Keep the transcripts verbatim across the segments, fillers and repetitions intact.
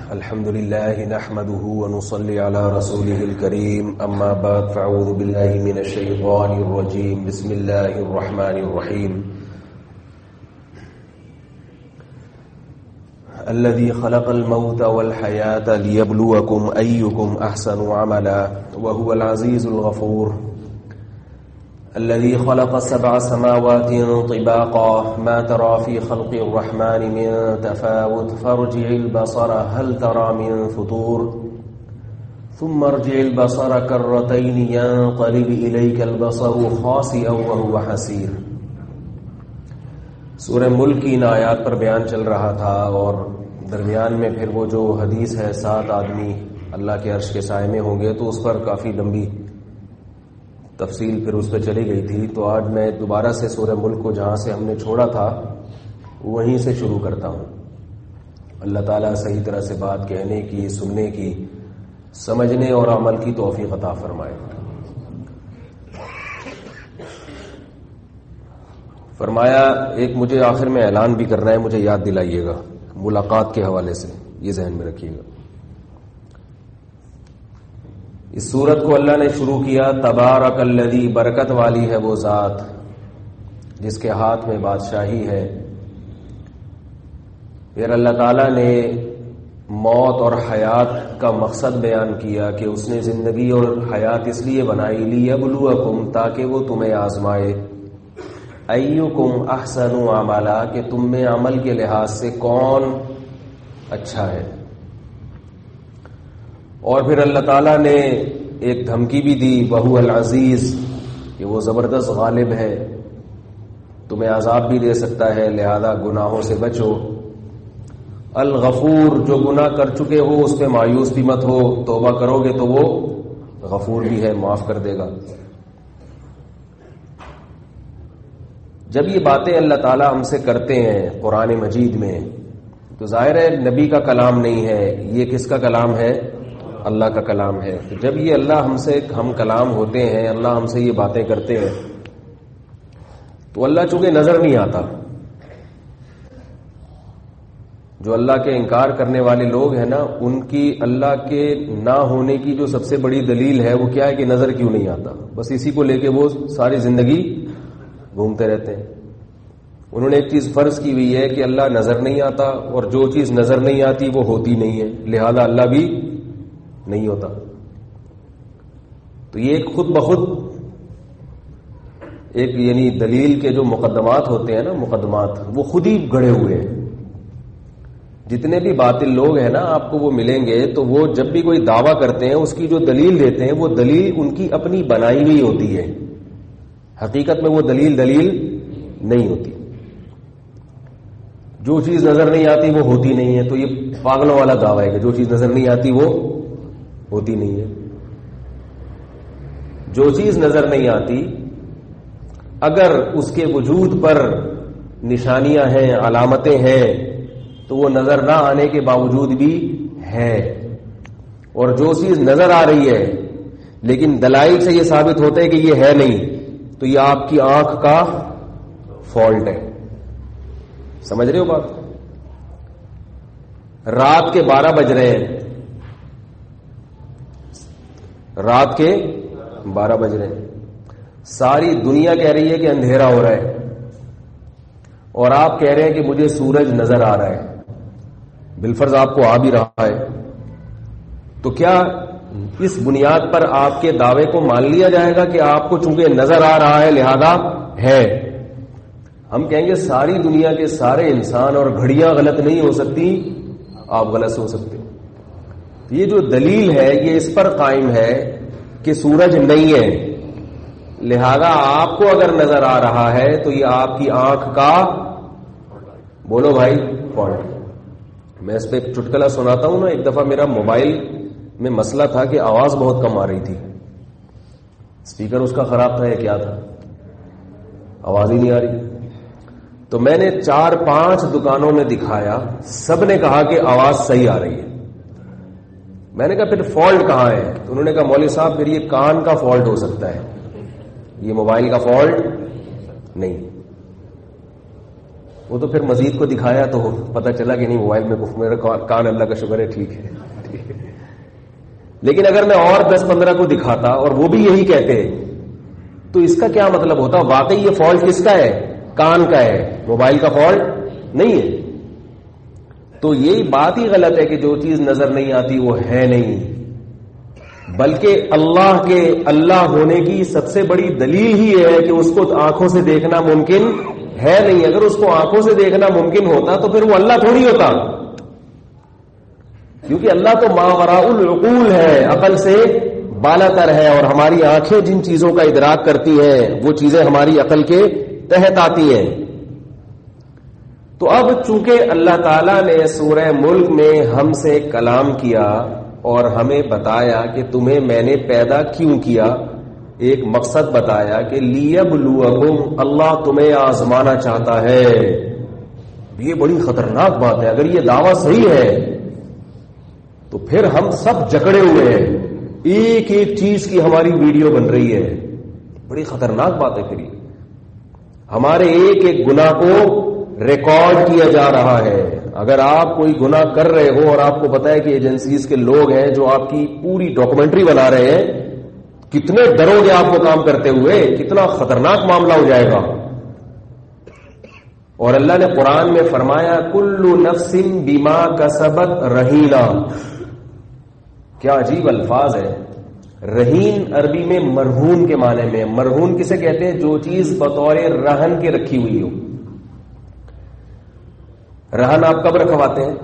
الحمد لله نحمده ونصلي على رسوله الكريم أما بعد فأعوذ بالله من الشيطان الرجيم بسم الله الرحمن الرحيم الذي خلق الموت والحياة ليبلوكم أيكم أحسن عملا وهو العزيز الغفور الذي خلق سبع سماوات طباقا ما ترى في خلق الرحمن من تفاوت فارجع البصر هل ترى من فطور ثم ارجع البصر كرتين ينقلب إليك البصر خاسئا وهو حسير. سورہ ملک کی ان آیات پر بیان چل رہا تھا اور درمیان میں پھر وہ جو حدیث ہے سات آدمی اللہ کے عرش کے سائے میں ہوں گے تو اس پر کافی لمبی تفصیل پھر اس پہ چلی گئی تھی. تو آج میں دوبارہ سے سورہ ملک کو جہاں سے ہم نے چھوڑا تھا وہیں سے شروع کرتا ہوں. اللہ تعالیٰ صحیح طرح سے بات کہنے کی، سننے کی، سمجھنے اور عمل کی توفیق عطا فرمائے. فرمایا ایک مجھے آخر میں اعلان بھی کرنا ہے، مجھے یاد دلائیے گا ملاقات کے حوالے سے، یہ ذہن میں رکھیے گا. اس سورت کو اللہ نے شروع کیا تبارک الذی، برکت والی ہے وہ ذات جس کے ہاتھ میں بادشاہی ہے. پھر اللہ تعالیٰ نے موت اور حیات کا مقصد بیان کیا کہ اس نے زندگی اور حیات اس لیے بنائی لیبلوکم، تاکہ وہ تمہیں آزمائے. ایکم احسن عملا، کہ تم میں عمل کے لحاظ سے کون اچھا ہے. اور پھر اللہ تعالیٰ نے ایک دھمکی بھی دی وہو العزیز، کہ وہ زبردست غالب ہے، تمہیں عذاب بھی دے سکتا ہے، لہذا گناہوں سے بچو. الغفور، جو گناہ کر چکے ہو اس پہ مایوس بھی مت ہو، توبہ کرو گے تو وہ غفور بھی ہے، معاف کر دے گا. جب یہ باتیں اللہ تعالیٰ ہم سے کرتے ہیں قرآن مجید میں تو ظاہر ہے نبی کا کلام نہیں ہے، یہ کس کا کلام ہے؟ اللہ کا کلام ہے. تو جب یہ اللہ ہم سے ہم کلام ہوتے ہیں، اللہ ہم سے یہ باتیں کرتے ہیں تو اللہ چونکہ نظر نہیں آتا. جو اللہ کے انکار کرنے والے لوگ ہیں نا، ان کی اللہ کے نہ ہونے کی جو سب سے بڑی دلیل ہے وہ کیا ہے کہ نظر کیوں نہیں آتا. بس اسی کو لے کے وہ ساری زندگی گھومتے رہتے ہیں. انہوں نے ایک چیز فرض کی ہوئی ہے کہ اللہ نظر نہیں آتا، اور جو چیز نظر نہیں آتی وہ ہوتی نہیں ہے، لہذا اللہ بھی نہیں ہوتا. تو یہ ایک خود بخود ایک یعنی دلیل کے جو مقدمات ہوتے ہیں نا، مقدمات وہ خود ہی گڑھے ہوئے ہیں. جتنے بھی باطل لوگ ہیں نا آپ کو وہ ملیں گے تو وہ جب بھی کوئی دعویٰ کرتے ہیں اس کی جو دلیل دیتے ہیں وہ دلیل ان کی اپنی بنائی ہوئی ہوتی ہے، حقیقت میں وہ دلیل دلیل نہیں ہوتی. جو چیز نظر نہیں آتی وہ ہوتی نہیں ہے، تو یہ پاگلوں والا دعویٰ ہے کہ جو چیز نظر نہیں آتی وہ ہوتی نہیں ہے. جو چیز نظر نہیں آتی اگر اس کے وجود پر نشانیاں ہیں، علامتیں ہیں، تو وہ نظر نہ آنے کے باوجود بھی ہے. اور جو چیز نظر آ رہی ہے لیکن دلائل سے یہ ثابت ہوتا ہے کہ یہ ہے نہیں، تو یہ آپ کی آنکھ کا فالٹ ہے. سمجھ رہے ہو بات؟ رات کے بارہ بج رہے ہیں، رات کے بارہ بج رہے ہیں، ساری دنیا کہہ رہی ہے کہ اندھیرا ہو رہا ہے، اور آپ کہہ رہے ہیں کہ مجھے سورج نظر آ رہا ہے. بالفرض آپ کو آ بھی رہا ہے، تو کیا اس بنیاد پر آپ کے دعوے کو مان لیا جائے گا کہ آپ کو چونکہ نظر آ رہا ہے لہذا ہے؟ ہم کہیں گے ساری دنیا کے سارے انسان اور گھڑیاں غلط نہیں ہو سکتی، آپ غلط ہو سکتے. یہ جو دلیل ہے یہ اس پر قائم ہے کہ سورج نہیں ہے، لہذا آپ کو اگر نظر آ رہا ہے تو یہ آپ کی آنکھ کا، بولو بھائی، فالٹ. میں اس پہ ایک چٹکلا سناتا ہوں نا. ایک دفعہ میرا موبائل میں مسئلہ تھا کہ آواز بہت کم آ رہی تھی، اسپیکر اس کا خراب تھا یا کیا تھا، آواز ہی نہیں آ رہی. تو میں نے چار پانچ دکانوں میں دکھایا، سب نے کہا کہ آواز صحیح آ رہی ہے. میں نے کہا پھر فالٹ کہاں ہے؟ تو انہوں نے کہا مولوی صاحب پھر یہ کان کا فالٹ ہو سکتا ہے، یہ موبائل کا فالٹ نہیں. وہ تو پھر مزید کو دکھایا تو پتہ چلا کہ نہیں موبائل میں میرا کان اللہ کا شکر ہے ٹھیک ہے. لیکن اگر میں اور دس پندرہ کو دکھاتا اور وہ بھی یہی کہتے تو اس کا کیا مطلب ہوتا؟ واقعی یہ فالٹ کس کا ہے؟ کان کا ہے، موبائل کا فالٹ نہیں ہے. تو یہی بات ہی غلط ہے کہ جو چیز نظر نہیں آتی وہ ہے نہیں، بلکہ اللہ کے اللہ ہونے کی سب سے بڑی دلیل ہی ہے کہ اس کو آنکھوں سے دیکھنا ممکن ہے نہیں. اگر اس کو آنکھوں سے دیکھنا ممکن ہوتا تو پھر وہ اللہ تھوڑی ہوتا، کیونکہ اللہ تو ماوراء العقول ہے، عقل سے بالا تر ہے، اور ہماری آنکھیں جن چیزوں کا ادراک کرتی ہیں وہ چیزیں ہماری عقل کے تحت آتی ہیں. تو اب چونکہ اللہ تعالیٰ نے سورہ ملک میں ہم سے کلام کیا اور ہمیں بتایا کہ تمہیں میں نے پیدا کیوں کیا، ایک مقصد بتایا کہ لیبلوکم، اللہ تمہیں آزمانا چاہتا ہے. یہ بڑی خطرناک بات ہے. اگر یہ دعویٰ صحیح ہے تو پھر ہم سب جکڑے ہوئے ہیں، ایک ایک چیز کی ہماری ویڈیو بن رہی ہے. بڑی خطرناک بات ہے. پھر یہ ہمارے ایک ایک گناہ کو ریکارڈ کیا جا رہا ہے. اگر آپ کوئی گناہ کر رہے ہو اور آپ کو پتا ہے کہ ایجنسیز کے لوگ ہیں جو آپ کی پوری ڈاکومنٹری بنا رہے ہیں، کتنے ڈرو گے آپ کو کام کرتے ہوئے، کتنا خطرناک معاملہ ہو جائے گا. اور اللہ نے قرآن میں فرمایا کل نفس بما کسبت رہینا. کیا عجیب الفاظ ہے. رہین عربی میں مرہون کے معنی میں. مرہون کسے کہتے ہیں؟ جو چیز بطور رہن کے رکھی ہوئی ہو. رہن آپ کب رکھواتے ہیں؟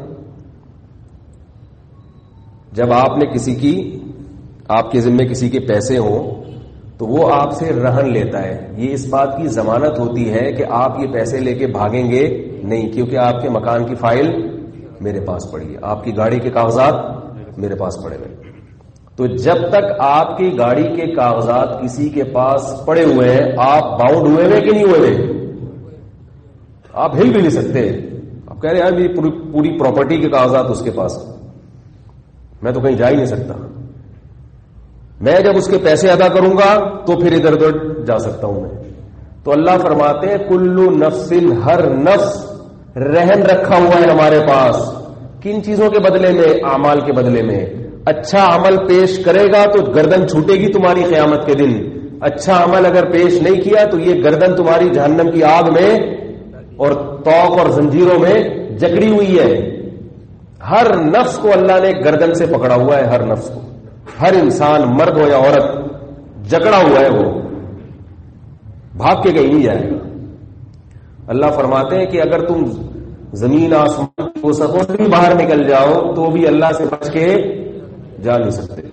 جب آپ نے کسی کی آپ کے ذمے کسی کے پیسے ہوں تو وہ آپ سے رہن لیتا ہے. یہ اس بات کی ضمانت ہوتی ہے کہ آپ یہ پیسے لے کے بھاگیں گے نہیں، کیونکہ آپ کے مکان کی فائل میرے پاس پڑی ہے، آپ کی گاڑی کے کاغذات میرے پاس پڑے ہوئے. تو جب تک آپ کی گاڑی کے کاغذات کسی کے پاس پڑے ہوئے ہیں، آپ باؤنڈ ہوئے ہوئے کہ نہیں ہوئے ہوئے؟ آپ ہل بھی نہیں سکتے. آپ کہہ رہے ہیں میری پوری پراپرٹی کے کاغذات اس کے پاس، میں تو کہیں جا ہی نہیں سکتا. میں جب اس کے پیسے ادا کروں گا تو پھر ادھر ادھر جا سکتا ہوں میں. تو اللہ فرماتے ہیں کلو نفس، ہر نفس رہن رکھا ہوا ہے ہمارے پاس. کن چیزوں کے بدلے میں؟ اعمال کے بدلے میں. اچھا عمل پیش کرے گا تو گردن چھوٹے گی تمہاری قیامت کے دن. اچھا عمل اگر پیش نہیں کیا تو یہ گردن تمہاری جہنم کی آگ میں اور توق اور زنجیروں میں جکڑی ہوئی ہے. ہر نفس کو اللہ نے گردن سے پکڑا ہوا ہے. ہر نفس کو، ہر انسان مرد ہو یا عورت جکڑا ہوا ہے، وہ بھاگ کے کہیں نہیں جائے گا. اللہ فرماتے ہیں کہ اگر تم زمین آسمان کو سکوں سے بھی باہر نکل جاؤ تو بھی اللہ سے بچ کے جا نہیں سکتے،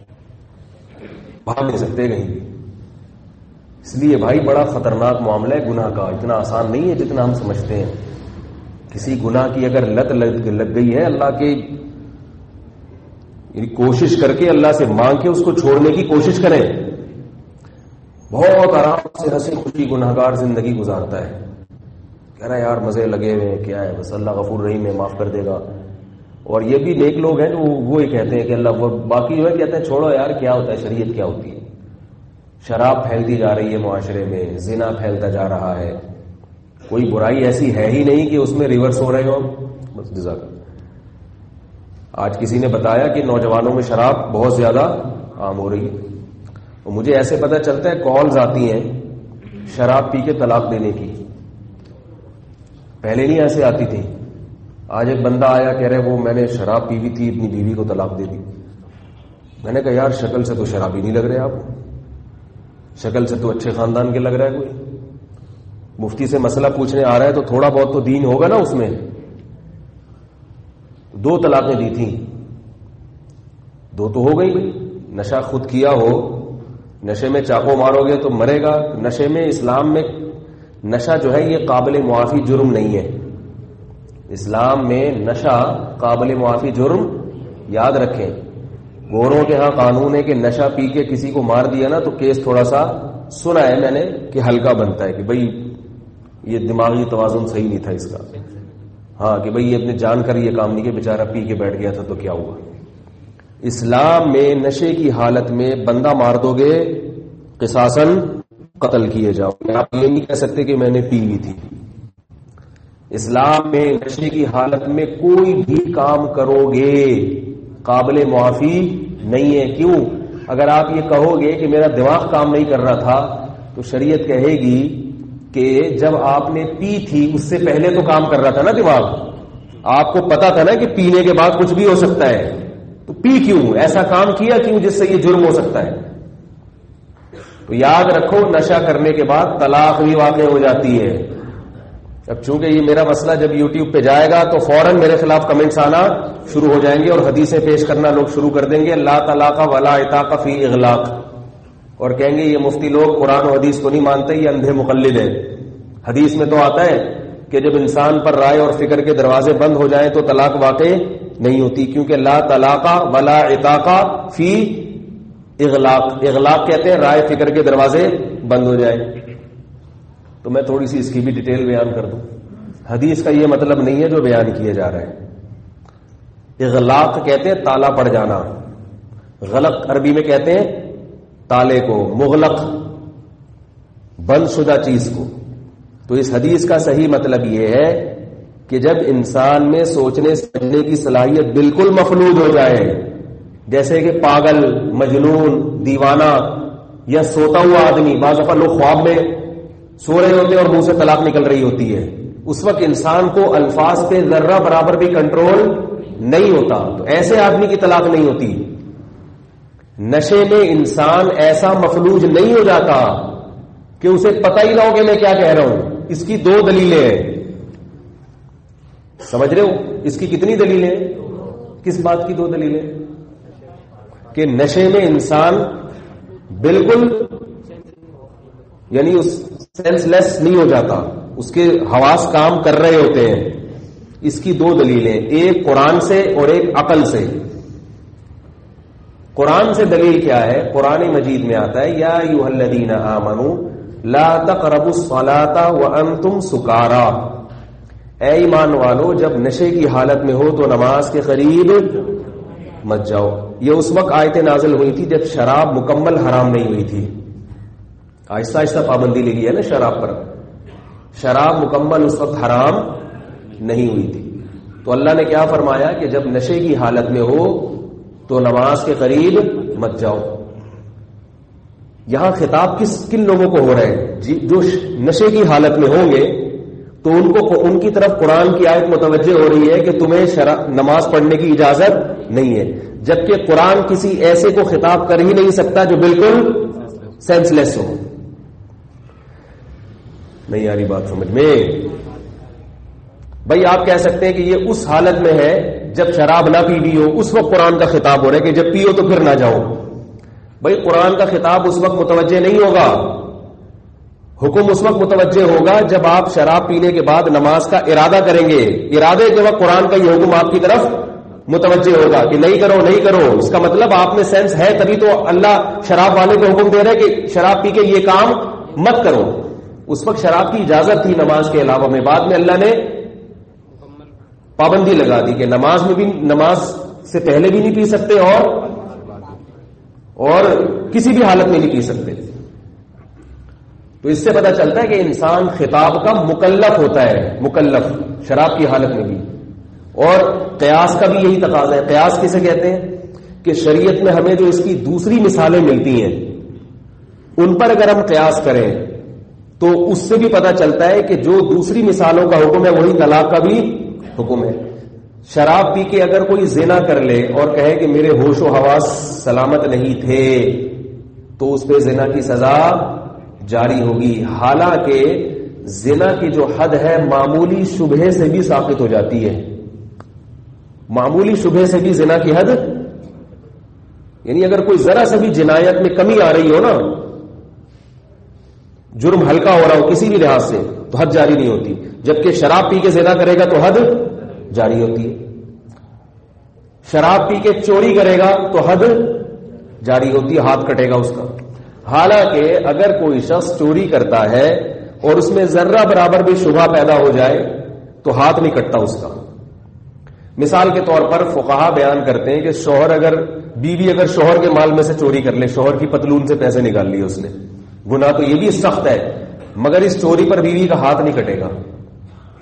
بھاگ نہیں سکتے کہیں بھی. اس لیے بھائی بڑا خطرناک معاملہ ہے گناہ کا. اتنا آسان نہیں ہے جتنا ہم سمجھتے ہیں. کسی گناہ کی اگر لت لگ گئی ہے، اللہ کے یعنی کوشش کر کے اللہ سے مانگ کے اس کو چھوڑنے کی کوشش کریں. بہت آرام سے ہنسی خوشی گناہگار زندگی گزارتا ہے، کہہ رہا ہے یار مزے لگے ہوئے ہیں، کیا ہے بس اللہ غفور رحیم ہے، معاف کر دے گا. اور یہ بھی نیک لوگ ہیں جو وہ ہی کہتے ہیں کہ اللہ، وہ باقی جو ہے کہتے ہیں چھوڑو یار کیا ہوتا ہے، شریعت کیا ہوتی ہے. شراب پھیلتی جا رہی ہے معاشرے میں، زنا پھیلتا جا رہا ہے، کوئی برائی ایسی ہے ہی نہیں کہ اس میں ریورس ہو رہے ہو. بس جزاک. آج کسی نے بتایا کہ نوجوانوں میں شراب بہت زیادہ عام ہو رہی ہے. اور مجھے ایسے پتہ چلتا ہے کالز آتی ہیں شراب پی کے طلاق دینے کی. پہلے نہیں ایسے آتی تھی. آج ایک بندہ آیا کہہ رہے وہ میں نے شراب پی ہوئی تھی، اپنی بیوی کو طلاق دے دی. میں نے کہا یار شکل سے تو شرابی نہیں لگ رہے آپ، شکل سے تو اچھے خاندان کے لگ رہا ہے. کوئی مفتی سے مسئلہ پوچھنے آ رہا ہے تو تھوڑا بہت تو دین ہوگا نا اس میں. دو طلاقیں دی تھیں، دو تو ہو گئی بھائی. نشہ خود کیا ہو، نشے میں چاقو مارو گے تو مرے گا. نشے میں اسلام میں نشہ جو ہے یہ قابل معافی جرم نہیں ہے. اسلام میں نشہ قابل معافی جرم، یاد رکھیں. گوروں کے ہاں قانون ہے کہ نشہ پی کے کسی کو مار دیا نا تو کیس تھوڑا سا سنا ہے میں نے کہ ہلکا بنتا ہے کہ بھئی یہ دماغی توازن صحیح نہیں تھا اس کا. ہاں کہ بھئی یہ اپنے جان کر یہ کام نہیں کہ بیچارہ پی کے بیٹھ گیا تھا تو کیا ہوا. اسلام میں نشے کی حالت میں بندہ مار دو گے قصاصاً قتل کیے جاؤ. آپ یہ نہیں کہہ سکتے کہ میں نے پی لی تھی. اسلام میں نشے کی حالت میں کوئی بھی کام کرو گے قابل معافی نہیں ہے. کیوں؟ اگر آپ یہ کہو گے کہ میرا دماغ کام نہیں کر رہا تھا تو شریعت کہے گی کہ جب آپ نے پی تھی اس سے پہلے تو کام کر رہا تھا نا دماغ, آپ کو پتا تھا نا کہ پینے کے بعد کچھ بھی ہو سکتا ہے, تو پی کیوں, ایسا کام کیا کیوں جس سے یہ جرم ہو سکتا ہے. تو یاد رکھو نشہ کرنے کے بعد طلاق بھی واقع ہو جاتی ہے. اب چونکہ یہ میرا مسئلہ جب یوٹیوب پہ جائے گا تو فوراً میرے خلاف کمنٹس آنا شروع ہو جائیں گے اور حدیثیں پیش کرنا لوگ شروع کر دیں گے, لا طلاق ولا عتاق فی اغلاق, اور کہیں گے یہ مفتی لوگ قرآن و حدیث کو نہیں مانتے, یہ اندھے مقلد ہیں. حدیث میں تو آتا ہے کہ جب انسان پر رائے اور فکر کے دروازے بند ہو جائیں تو طلاق واقع نہیں ہوتی, کیونکہ لا طلاق ولا عتاق فی اغلاق, اغلاق کہتے ہیں رائے فکر کے دروازے بند ہو جائیں. تو میں تھوڑی سی اس کی بھی ڈیٹیل بیان کر دوں. حدیث کا یہ مطلب نہیں ہے جو بیان کیا جا رہا ہے. اغلاق کہتے ہیں تالا پڑ جانا, غلق عربی میں کہتے ہیں تالے کو, مغلق بند شدہ چیز کو. تو اس حدیث کا صحیح مطلب یہ ہے کہ جب انسان میں سوچنے سمجھنے کی صلاحیت بالکل مفلوج ہو جائے, جیسے کہ پاگل, مجنون, دیوانہ یا سوتا ہوا آدمی, بعض دفعہ لوگ خواب میں سو رہے ہوتے ہیں اور منہ سے طلاق نکل رہی ہوتی ہے, اس وقت انسان کو الفاظ پہ ذرہ برابر بھی کنٹرول نہیں ہوتا, تو ایسے آدمی کی طلاق نہیں ہوتی. نشے میں انسان ایسا مفلوج نہیں ہو جاتا کہ اسے پتہ ہی نہ ہو کہ میں کیا کہہ رہا ہوں. اس کی دو دلیلیں ہیں, سمجھ رہے ہو, اس کی کتنی دلیلیں ہیں؟ کس بات کی دو دلیلیں؟ کہ نشے میں انسان بالکل یعنی اس سینس لیس نہیں ہو جاتا, اس کے حواس کام کر رہے ہوتے ہیں. اس کی دو دلیلیں, ایک قرآن سے اور ایک عقل سے. قرآن سے دلیل کیا ہے؟ قرآن مجید میں آتا ہے یا ایھا الذین آمنوا لا تقربوا الصلاۃ وانتم سکارا, اے ایمان والو جب نشے کی حالت میں ہو تو نماز کے قریب مت جاؤ. یہ اس وقت آیتیں نازل ہوئی تھی جب شراب مکمل حرام نہیں ہوئی تھی. آہستہ آہستہ پابندی لگی ہے نا شراب پر, شراب مکمل اس وقت حرام نہیں ہوئی تھی. تو اللہ نے کیا فرمایا کہ جب نشے کی حالت میں ہو تو نماز کے قریب مت جاؤ. یہاں خطاب کس کن لوگوں کو ہو رہا ہے؟ جی جو نشے کی حالت میں ہوں گے تو ان کو ان کی طرف قرآن کی آیت متوجہ ہو رہی ہے کہ تمہیں نماز پڑھنے کی اجازت نہیں ہے, جبکہ قرآن کسی ایسے کو خطاب کر ہی نہیں سکتا جو بالکل سینس لیس ہو. نہیں آ رہی بات سمجھ میں؟ بھائی آپ کہہ سکتے ہیں کہ یہ اس حالت میں ہے جب شراب نہ پی بھی ہو, اس وقت قرآن کا خطاب ہو رہا ہے کہ جب پیو تو پھر نہ جاؤ. بھائی قرآن کا خطاب اس وقت متوجہ نہیں ہوگا, حکم اس وقت متوجہ ہوگا جب آپ شراب پینے کے بعد نماز کا ارادہ کریں گے. ارادے کے وقت قرآن کا یہ حکم آپ کی طرف متوجہ ہوگا کہ نہیں کرو نہیں کرو. اس کا مطلب آپ میں سینس ہے, تبھی تو اللہ شراب والے کو حکم دے رہا ہے کہ شراب پی کے یہ کام مت کرو. اس وقت شراب کی اجازت تھی نماز کے علاوہ میں, بعد میں اللہ نے پابندی لگا دی کہ نماز میں بھی, نماز سے پہلے بھی نہیں پی سکتے اور اور کسی بھی حالت میں نہیں پی سکتے. تو اس سے پتہ چلتا ہے کہ انسان خطاب کا مکلف ہوتا ہے, مکلف شراب کی حالت میں بھی. اور قیاس کا بھی یہی تقاضا ہے. قیاس کسے کہتے ہیں؟ کہ شریعت میں ہمیں جو اس کی دوسری مثالیں ملتی ہیں ان پر اگر ہم قیاس کریں تو اس سے بھی پتہ چلتا ہے کہ جو دوسری مثالوں کا حکم ہے وہی طلاق کا بھی حکم ہے. شراب پی کے اگر کوئی زنا کر لے اور کہے کہ میرے ہوش و حواس سلامت نہیں تھے تو اس پہ زنا کی سزا جاری ہوگی, حالانکہ زنا کی جو حد ہے معمولی شبہے سے بھی ثابت ہو جاتی ہے. معمولی شبہے سے بھی زنا کی حد, یعنی اگر کوئی ذرا سے بھی جنایت میں کمی آ رہی ہو نا, جرم ہلکا ہو رہا ہو کسی بھی لحاظ سے, تو حد جاری نہیں ہوتی. جبکہ شراب پی کے زنا کرے گا تو حد جاری ہوتی ہے. شراب پی کے چوری کرے گا تو حد جاری ہوتی ہے, ہاتھ کٹے گا اس کا. حالانکہ اگر کوئی شخص چوری کرتا ہے اور اس میں ذرہ برابر بھی شبہ پیدا ہو جائے تو ہاتھ نہیں کٹتا اس کا. مثال کے طور پر فقہا بیان کرتے ہیں کہ شوہر اگر بیوی اگر شوہر کے مال میں سے چوری کر لے, شوہر کی پتلون سے پیسے نکال لیے اس نے, گناہ تو یہ بھی سخت ہے, مگر اس چوری پر بیوی کا ہاتھ نہیں کٹے گا.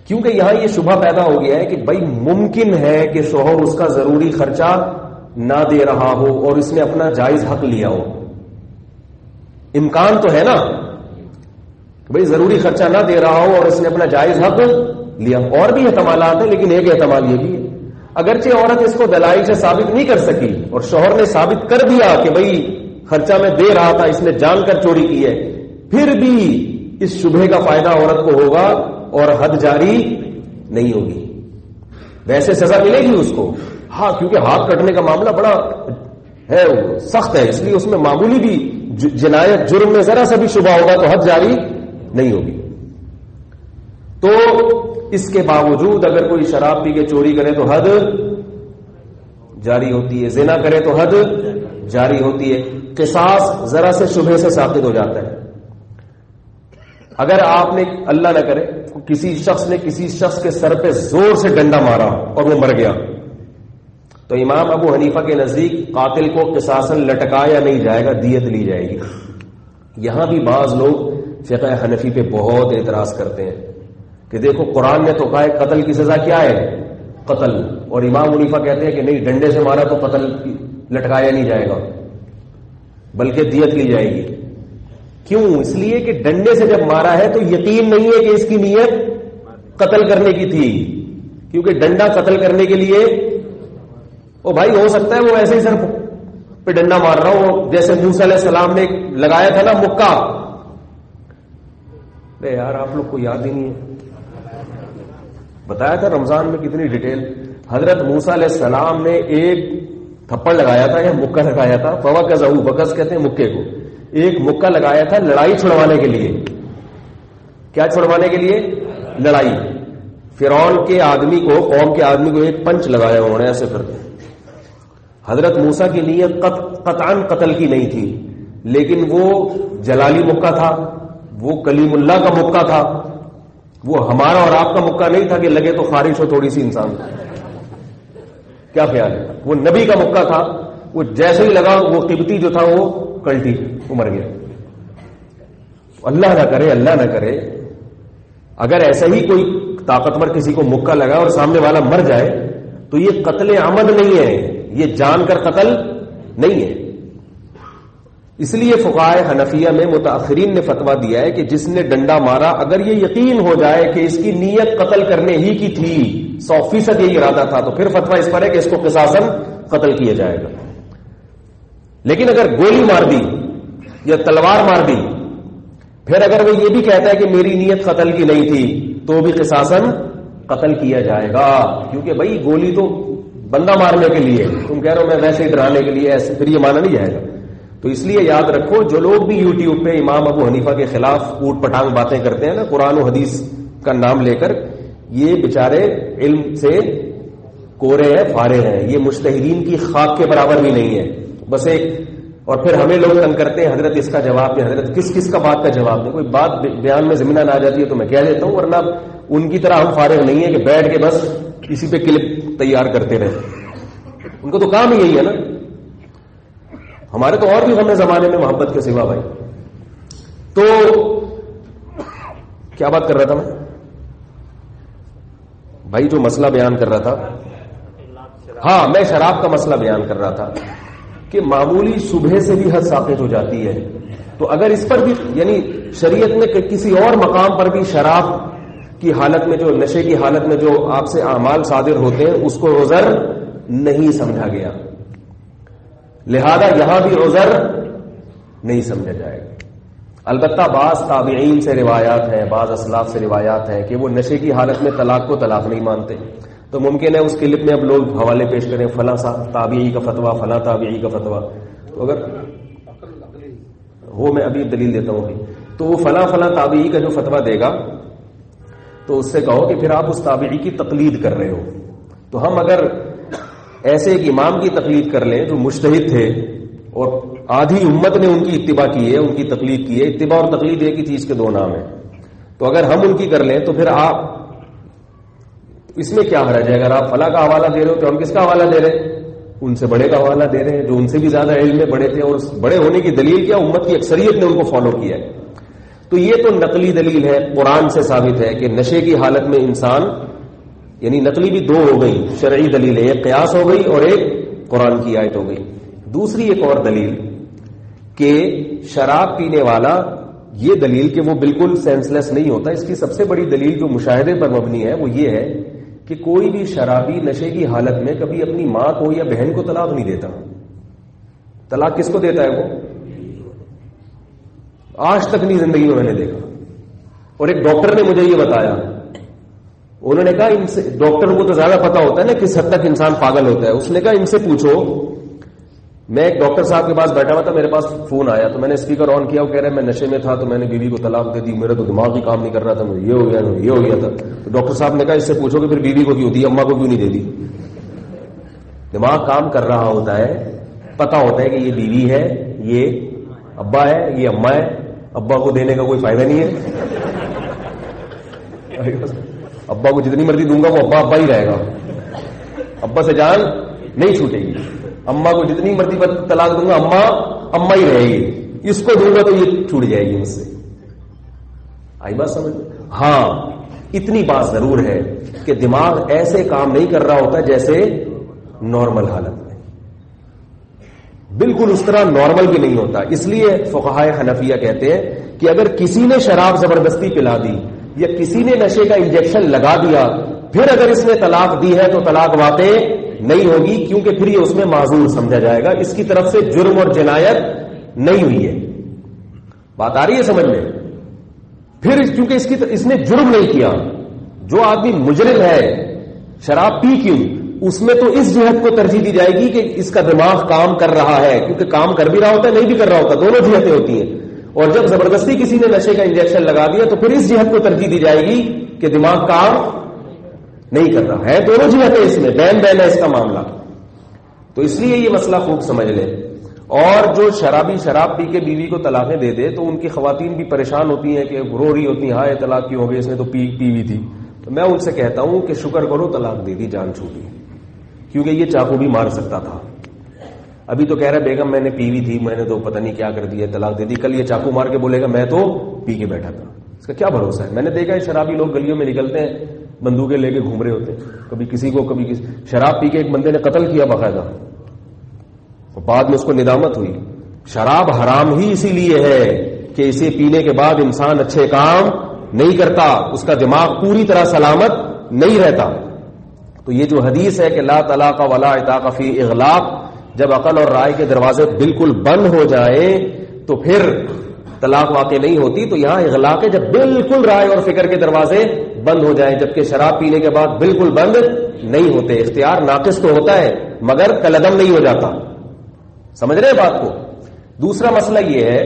کیونکہ یہاں یہ شبہ پیدا ہو گیا ہے کہ بھائی ممکن ہے کہ شوہر اس کا ضروری خرچہ نہ دے رہا ہو اور اس نے اپنا جائز حق لیا ہو. امکان تو ہے نا کہ بھائی ضروری خرچہ نہ دے رہا ہو اور اس نے اپنا جائز حق لیا. اور بھی احتمالات ہیں لیکن ایک احتمال یہ بھی ہے اگرچہ عورت اس کو دلائل سے ثابت نہیں کر سکی اور شوہر نے ثابت کر دیا کہ بھئی خرچہ میں دے رہا تھا, اس نے جان کر چوری کی ہے, پھر بھی اس شبہے کا فائدہ عورت کو ہوگا اور حد جاری نہیں ہوگی. ویسے سزا ملے گی اس کو, ہاں کیونکہ ہاتھ کٹنے کا معاملہ بڑا ہے, سخت ہے, اس لیے اس میں معمولی بھی جنایت جرم میں ذرا سا بھی شبہ ہوگا تو حد جاری نہیں ہوگی. تو اس کے باوجود اگر کوئی شراب پی کے چوری کرے تو حد جاری ہوتی ہے, زنا کرے تو حد جاری ہوتی ہے. قصاص ذرا سے شبہے سے ثابت ہو جاتا ہے. اگر آپ نے اللہ نہ کرے کسی شخص نے کسی شخص کے سر پہ زور سے ڈنڈا مارا اور وہ مر گیا تو امام ابو حنیفہ کے نزدیک قاتل کو قصاصاً لٹکایا نہیں جائے گا, دیت لی جائے گی. یہاں بھی بعض لوگ فقہ حنفی پہ بہت اعتراض کرتے ہیں کہ دیکھو قرآن نے تو کہا ہے قتل کی سزا کیا ہے, قتل, اور امام حنیفہ کہتے ہیں کہ نہیں ڈنڈے سے مارا تو قتل لٹکایا نہیں جائے گا بلکہ دیت لی جائے گی. کیوں؟ اس لیے کہ ڈنڈے سے جب مارا ہے تو یقین نہیں ہے کہ اس کی نیت قتل کرنے کی تھی, کیونکہ ڈنڈا قتل کرنے کے لیے او بھائی ہو سکتا ہے وہ ایسے ہی سر پہ ڈنڈا مار رہا ہو جیسے موسیٰ علیہ السلام نے لگایا تھا نا مکہ. اے یار آپ لوگ کو یاد ہی نہیں ہے, بتایا تھا رمضان میں کتنی ڈیٹیل. حضرت موسیٰ علیہ السلام نے ایک تھپڑ لگایا تھا یا مکہ لگایا تھا, فوقذہ, بکس کہتے ہیں مکے کو, ایک مکہ لگایا تھا لڑائی چھڑوانے کے لیے. کیا چھڑوانے کے لیے؟ لڑائی. فرعون کے آدمی کو, قوم کے آدمی کو ایک پنچ لگایا انہوں نے ایسے کرتے. حضرت موسیٰ کی نیت قطعاً قتل کی نہیں تھی, لیکن وہ جلالی مکہ تھا, وہ کلیم اللہ کا مکہ تھا, وہ ہمارا اور آپ کا مکہ نہیں تھا کہ لگے تو خارش ہو تھوڑی سی انسان. کیا خیال ہے؟ وہ نبی کا مکہ تھا, وہ جیسے ہی لگا وہ قبطی جو تھا وہ کلٹی, وہ مر گیا. اللہ نہ کرے, اللہ نہ کرے اگر ایسا ہی کوئی طاقتور کسی کو مکہ لگا اور سامنے والا مر جائے تو یہ قتل عمد نہیں ہے, یہ جان کر قتل نہیں ہے. اس لیے فقہائے حنفیہ میں متاخرین نے فتویٰ دیا ہے کہ جس نے ڈنڈا مارا اگر یہ یقین ہو جائے کہ اس کی نیت قتل کرنے ہی کی تھی, سو فیصد یہ ارادہ تھا, تو پھر فتویٰ اس پر ہے کہ اس کو قصاصاً قتل کیا جائے گا. لیکن اگر گولی مار دی یا تلوار مار دی, پھر اگر وہ یہ بھی کہتا ہے کہ میری نیت قتل کی نہیں تھی تو بھی قصاصاً قتل کیا جائے گا, کیونکہ بھائی گولی تو بندہ مارنے کے لیے, تم کہہ رہے ہو میں ویسے ہی ڈرانے کے لیے, ایسے پھر یہ مانا نہیں جائے گا. تو اس لیے یاد رکھو جو لوگ بھی یوٹیوب پہ امام ابو حنیفہ کے خلاف اوٹ پٹانگ باتیں کرتے ہیں نا قرآن و حدیث کا نام لے کر, یہ بیچارے علم سے کورے ہیں, فارغ ہیں, یہ مجتہدین کی خاک کے برابر بھی نہیں ہے. بس ایک, اور پھر ہمیں لوگ تنگ کرتے ہیں حضرت اس کا جواب دیں, حضرت کس کس کا بات کا جواب دیں. کوئی بات بیان میں ضمناً آ جاتی ہے تو میں کہہ دیتا ہوں, ورنہ ان کی طرح ہم فارغ نہیں ہے کہ بیٹھ کے بس کسی پہ کلپ تیار کرتے رہے. ان کو تو کام ہی یہی ہے نا. ہمارے تو اور بھی ہم نے زمانے میں محبت کے سوا بھائی. تو کیا بات کر رہا تھا میں بھائی, جو مسئلہ بیان کر رہا تھا, ہاں میں شراب کا مسئلہ بیان کر رہا تھا کہ معمولی شبہے سے بھی حد ثابت ہو جاتی ہے. تو اگر اس پر بھی یعنی شریعت میں کسی اور مقام پر بھی شراب کی حالت میں, جو نشے کی حالت میں جو آپ سے اعمال صادر ہوتے ہیں, اس کو عذر نہیں سمجھا گیا, لہذا یہاں بھی عذر نہیں سمجھا جائے گا. البتہ بعض تابعین سے روایات ہیں, بعض اسلاف سے روایات ہیں کہ وہ نشے کی حالت میں طلاق کو طلاق نہیں مانتے. تو ممکن ہے اس کلپ میں اب لوگ حوالے پیش کریں, فلاں تابعی کا فتویٰ, فلاں تابعی کا فتویٰ. تو اگر وہ میں ابھی دلیل دیتا ہوں, تو وہ فلاں فلاں تابعی کا جو فتویٰ دے گا تو اس سے کہو کہ پھر آپ اس تابعی کی تقلید کر رہے ہو. تو ہم اگر ایسے ایک امام کی تقلید کر لیں جو مجتہد تھے اور آدھی امت نے ان کی اتباع کی ہے, ان کی تقلید کی ہے, اتباع اور تقلید ایک ہی چیز کے دو نام ہیں, تو اگر ہم ان کی کر لیں تو پھر آپ اس میں کیا حرج ہے؟ اگر آپ فلاں کا حوالہ دے رہے ہو تو ہم کس کا حوالہ دے رہے ہیں؟ ان سے بڑے کا حوالہ دے رہے ہیں جو ان سے بھی زیادہ علم میں بڑے تھے, اور بڑے ہونے کی دلیل کیا؟ امت کی اکثریت نے ان کو فالو کیا ہے. تو یہ تو نقلی دلیل ہے، قرآن سے ثابت ہے کہ نشے کی حالت میں انسان، یعنی نقلی بھی دو ہو گئی، شرعی دلیل ہے، ایک قیاس ہو گئی اور ایک قرآن کی آیت ہو گئی. دوسری ایک اور دلیل کہ شراب پینے والا، یہ دلیل کہ وہ بالکل سینس لیس نہیں ہوتا، اس کی سب سے بڑی دلیل جو مشاہدے پر مبنی ہے وہ یہ ہے کہ کوئی بھی شرابی نشے کی حالت میں کبھی اپنی ماں کو یا بہن کو طلاق نہیں دیتا. طلاق کس کو دیتا ہے؟ وہ آج تک نہیں زندگی میں میں نے دیکھا. اور ایک ڈاکٹر نے مجھے یہ بتایا، انہوں نے کہا ان سے، ڈاکٹر کو تو زیادہ پتا ہوتا ہے نا کس حد تک انسان پاگل ہوتا ہے، اس نے کہا ان سے پوچھو. میں ایک ڈاکٹر صاحب کے پاس بیٹھا ہوا تھا، میرے پاس فون آیا تو میں نے اسپیکر آن کیا، وہ کہہ رہے ہیں میں نشے میں تھا تو میں نے بیوی کو طلاق دے دی، میرا تو دماغ ہی کام نہیں کر رہا تھا، مجھے یہ ہو گیا یہ ہو گیا تھا. تو ڈاکٹر صاحب نے کہا اس سے پوچھو کہ پھر بیوی کو کیوں دی، اماں کو کیوں نہیں دے دی؟ دماغ کام کر رہا ہوتا ہے، پتا ہوتا ہے کہ یہ بیوی ہے، یہ ابا ہے، یہ اماں ہے، ابا کو دینے کا کوئی فائدہ نہیں ہے، ابا کو جتنی مرضی دوں گا وہ ابا ابا ہی رہے گا، ابا سے جان نہیں چھوٹے گی. اماں کو جتنی مرضی طلاق دوں گا اماں اماں ہی رہے گی، اس کو دوں گا تو یہ چھوٹ جائے گی مجھ سے. آئی بات سمجھ؟ ہاں اتنی بات ضرور ہے کہ دماغ ایسے کام نہیں کر رہا ہوتا جیسے نارمل حالت میں، بالکل اس طرح نارمل بھی نہیں ہوتا. اس لیے فقہائے حنفیہ کہتے ہیں کہ اگر کسی نے شراب زبردستی پلا دی یا کسی نے نشے کا انجیکشن لگا دیا، پھر اگر اس نے طلاق دی ہے تو طلاق واقع نہیں ہوگی، کیونکہ پھر یہ اس میں معذور سمجھا جائے گا، اس کی طرف سے جرم اور جنایت نہیں ہوئی ہے. بات آ رہی ہے سمجھ میں؟ پھر کیونکہ اس کی اس نے جرم نہیں کیا. جو آدمی مجرم ہے شراب پی کیوں، اس میں تو اس جہت کو ترجیح دی جائے گی کہ اس کا دماغ کام کر رہا ہے، کیونکہ کام کر بھی رہا ہوتا ہے نہیں بھی کر رہا ہوتا، دونوں جہتیں ہوتی ہیں. اور جب زبردستی کسی نے نشے کا انجیکشن لگا دیا تو پھر اس جہت کو ترجیح دی جائے گی کہ دماغ کام نہیں کر رہا ہے. دونوں جہتیں اس میں بین بین ہے اس کا معاملہ. تو اس لیے یہ مسئلہ خوب سمجھ لیں. اور جو شرابی شراب پی کے بیوی کو طلاقیں دے دے تو ان کی خواتین بھی پریشان ہوتی ہیں کہ رو رہی ہوتی ہیں، ہائے طلاق کی ہو گئی، اس نے تو پی پی ہوئی تھی. تو میں ان سے کہتا ہوں کہ شکر کرو طلاق دے دی، جان چھوٹی، کیونکہ یہ چاقو بھی مار سکتا تھا. ابھی تو کہہ رہا ہے بیگم میں نے پی ہوئی تھی، میں نے تو پتہ نہیں کیا کر دیا، طلاق دے دی. کل یہ چاقو مار کے بولے گا میں تو پی کے بیٹھا تھا. اس کا کیا بھروسہ ہے؟ میں نے دیکھا ہے شرابی لوگ گلیوں میں نکلتے ہیں بندوقیں لے کے گھوم رہے ہوتے ہیں، کبھی کسی کو کبھی کسی. شراب پی کے ایک بندے نے قتل کیا باقاعدہ، بعد میں اس کو ندامت ہوئی. شراب حرام ہی اسی لیے ہے کہ اسے پینے کے بعد انسان اچھے کام نہیں کرتا، اس کا دماغ پوری طرح سلامت نہیں رہتا. تو یہ جو حدیث ہے کہ لا طلاق ولا عتاق فی اغلاق، جب عقل اور رائے کے دروازے بالکل بند ہو جائیں تو پھر طلاق واقع نہیں ہوتی. تو یہاں اغلاق ہے جب بالکل رائے اور فکر کے دروازے بند ہو جائیں، جبکہ شراب پینے کے بعد بالکل بند نہیں ہوتے. اختیار ناقص تو ہوتا ہے مگر کلعدم نہیں ہو جاتا. سمجھ رہے ہیں بات کو؟ دوسرا مسئلہ یہ ہے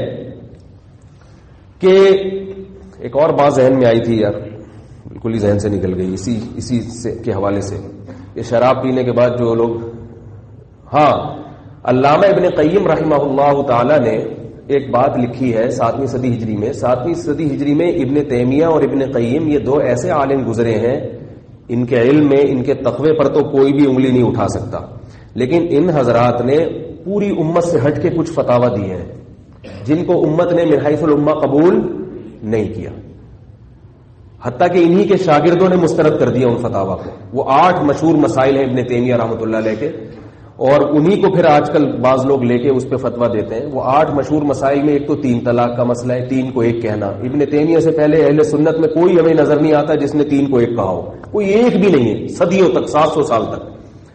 کہ ایک اور بات ذہن میں آئی تھی یار، بالکل ہی ذہن سے نکل گئی، اسی اسی سے کے حوالے سے. یہ شراب پینے کے بعد جو لوگ، ہاں علامہ ابن قیم رحمہ اللہ تعالی نے ایک بات لکھی ہے ساتویں صدی ہجری میں. ساتویں صدی ہجری میں ابن تیمیہ اور ابن قیم یہ دو ایسے عالم گزرے ہیں، ان کے علم میں، ان کے تقوی پر تو کوئی بھی انگلی نہیں اٹھا سکتا. لیکن ان حضرات نے پوری امت سے ہٹ کے کچھ فتاوا دیے ہیں جن کو امت نے من حیث الامہ قبول نہیں کیا، حتیٰ کہ انہی کے شاگردوں نے مسترد کر دیا ان فتاوا کو. وہ آٹھ مشہور مسائل ہیں ابن تیمیہ رحمۃ اللہ علیہ کے، اور انہی کو پھر آج کل بعض لوگ لے کے اس پہ فتوا دیتے ہیں. وہ آٹھ مشہور مسائل میں ایک تو تین طلاق کا مسئلہ ہے، تین کو ایک کہنا. ابن تیمیہ سے پہلے اہل سنت میں کوئی ہمیں نظر نہیں آتا جس نے تین کو ایک کہا ہو، کوئی ایک بھی نہیں ہے صدیوں تک، سات سو سال تک.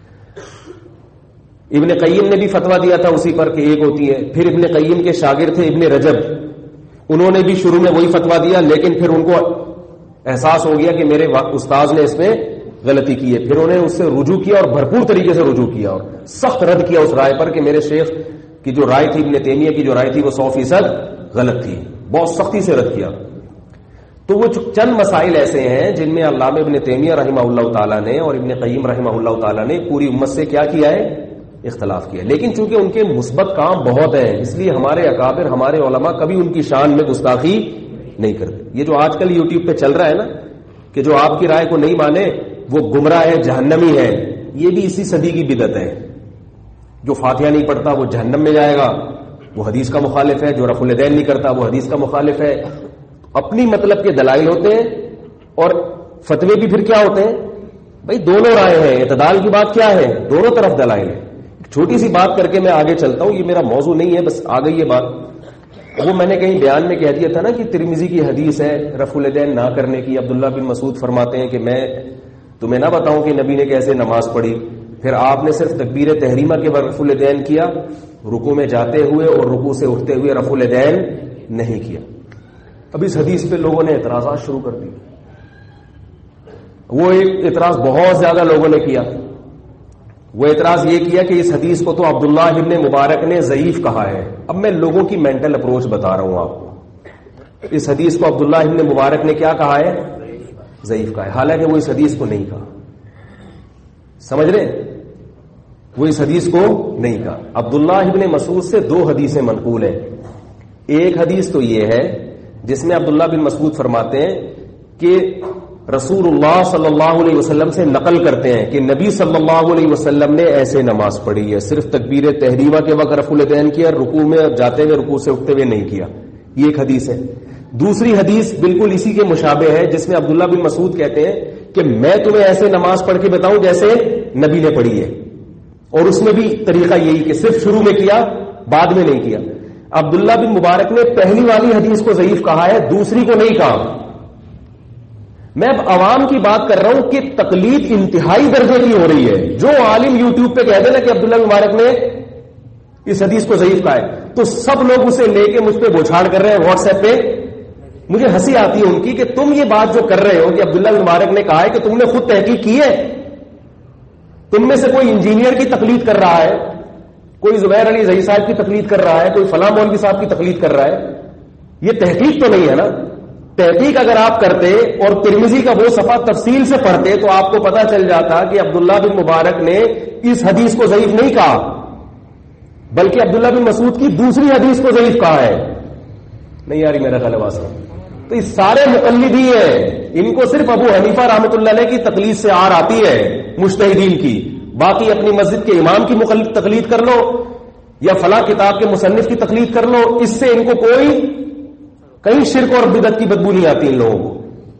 ابن قیم نے بھی فتوا دیا تھا اسی پر کہ ایک ہوتی ہے. پھر ابن قیم کے شاگرد تھے ابن رجب، انہوں نے بھی شروع میں وہی فتوا دیا، لیکن پھر ان کو احساس ہو گیا کہ میرے استاذ نے اس میں غلطی کی ہے. پھر انہوں نے اس سے رجوع کیا اور بھرپور طریقے سے رجوع کیا اور سخت رد کیا اس رائے پر کہ میرے شیخ کی جو رائے تھی، ابن تیمیہ کی جو رائے تھی، وہ سو فیصد غلط تھی. بہت سختی سے رد کیا. تو وہ چند مسائل ایسے ہیں جن میں علامہ ابن تیمیہ رحمہ اللہ تعالیٰ نے اور ابن قیم رحمہ اللہ تعالیٰ نے پوری امت سے کیا کیا ہے؟ اختلاف کیا. لیکن چونکہ ان کے مثبت کام بہت ہیں، اس لیے ہمارے اکابر، ہمارے علماء کبھی ان کی شان میں گستاخی نہیں کرتے. یہ جو آج کل یوٹیوب پہ چل رہا ہے نا کہ جو آپ کی رائے کو نہیں مانے وہ گمراہ ہے، جہنمی ہے، یہ بھی اسی صدی کی بدعت ہے. جو فاتحہ نہیں پڑھتا وہ جہنم میں جائے گا، وہ حدیث کا مخالف ہے. جو رفع الیدین نہیں کرتا وہ حدیث کا مخالف ہے. اپنی مطلب کے دلائل ہوتے ہیں اور فتوے بھی پھر کیا ہوتے ہیں بھائی دونوں رائے ہیں. اعتدال کی بات کیا ہے؟ دونوں طرف دلائل ہے. چھوٹی سی بات کر کے میں آگے چلتا ہوں, یہ میرا موضوع نہیں ہے, بس آ گئی یہ بات. وہ میں نے کہیں بیان میں کہہ دیا تھا نا کہ ترمذی کی حدیث ہے رفع الیدین نہ کرنے کی. عبداللہ بن مسعود فرماتے ہیں کہ میں تمہیں نہ بتاؤں کہ نبی نے کیسے نماز پڑھی. پھر آپ نے صرف تکبیر تحریمہ کے بعد رفع الیدین کیا, رکوع میں جاتے ہوئے اور رکوع سے اٹھتے ہوئے رفع الیدین نہیں کیا. اب اس حدیث پہ لوگوں نے اعتراضات شروع کر دی. وہ ایک اعتراض بہت زیادہ لوگوں نے کیا. وہ اعتراض یہ کیا کہ اس حدیث کو تو عبداللہ ابن مبارک نے ضعیف کہا ہے. اب میں لوگوں کی مینٹل اپروچ بتا رہا ہوں آپ کو. اس حدیث کو عبداللہ ابن مبارک نے کیا کہا ہے؟ ضعیف کہا ہے, حالانکہ وہ اس حدیث کو نہیں کہا. سمجھ رہے؟ وہ اس حدیث کو نہیں کہا. عبداللہ ابن مسعود سے دو حدیثیں منقول ہیں. ایک حدیث تو یہ ہے جس میں عبداللہ بن مسعود فرماتے ہیں کہ رسول اللہ صلی اللہ علیہ وسلم سے نقل کرتے ہیں کہ نبی صلی اللہ علیہ وسلم نے ایسے نماز پڑھی ہے, صرف تکبیر تحریمہ کے وقت رفع الیدین کیا, رکوع میں جاتے ہوئے رکوع سے اٹھتے ہوئے نہیں کیا. یہ ایک حدیث ہے. دوسری حدیث بالکل اسی کے مشابہ ہے جس میں عبداللہ بن مسعود کہتے ہیں کہ میں تمہیں ایسے نماز پڑھ کے بتاؤں جیسے نبی نے پڑھی ہے, اور اس میں بھی طریقہ یہی کہ صرف شروع میں کیا بعد میں نہیں کیا. عبداللہ بن مبارک نے پہلی والی حدیث کو ضعیف کہا ہے, دوسری کو نہیں کہا. میں اب عوام کی بات کر رہا ہوں کہ تقلید انتہائی درجے کی ہو رہی ہے. جو عالم یوٹیوب پہ کہہ دے نا کہ عبداللہ بن مبارک نے اس حدیث کو ضعیف کہا ہے, تو سب لوگ اسے لے کے مجھ پہ بوچھاڑ کر رہے ہیں واٹس ایپ پہ. مجھے ہنسی آتی ہے ان کی کہ تم یہ بات جو کر رہے ہو کہ عبداللہ بن مبارک نے کہا ہے, کہ تم نے خود تحقیق کی ہے؟ تم میں سے کوئی انجینئر کی تقلید کر رہا ہے, کوئی زبیر علی زئی صاحب کی تقلید کر رہا ہے, کوئی فلاں مولوی صاحب کی تقلید کر رہا ہے. یہ تحقیق تو نہیں ہے نا. تحقیق اگر آپ کرتے اور ترمذی کا وہ صفحہ تفصیل سے پڑھتے تو آپ کو پتا چل جاتا کہ عبداللہ بن مبارک نے اس حدیث کو ضعیف نہیں کہا, بلکہ عبداللہ بن مسعود کی دوسری حدیث کو ضعیف کہا ہے. نہیں یاری میرا خیال ہے. تو یہ سارے مقلد ہی ہیں, ان کو صرف ابو حنیفہ رحمۃ اللہ علیہ کی تقلید سے آر آتی ہے مجتہدین کی. باقی اپنی مسجد کے امام کی تقلید کر لو یا فلاں کتاب کے مصنف کی تقلید کر لو, اس سے ان کو کوئی کہیں شرک اور بدعت کی بدبو نہیں آتی ان لوگوں کو.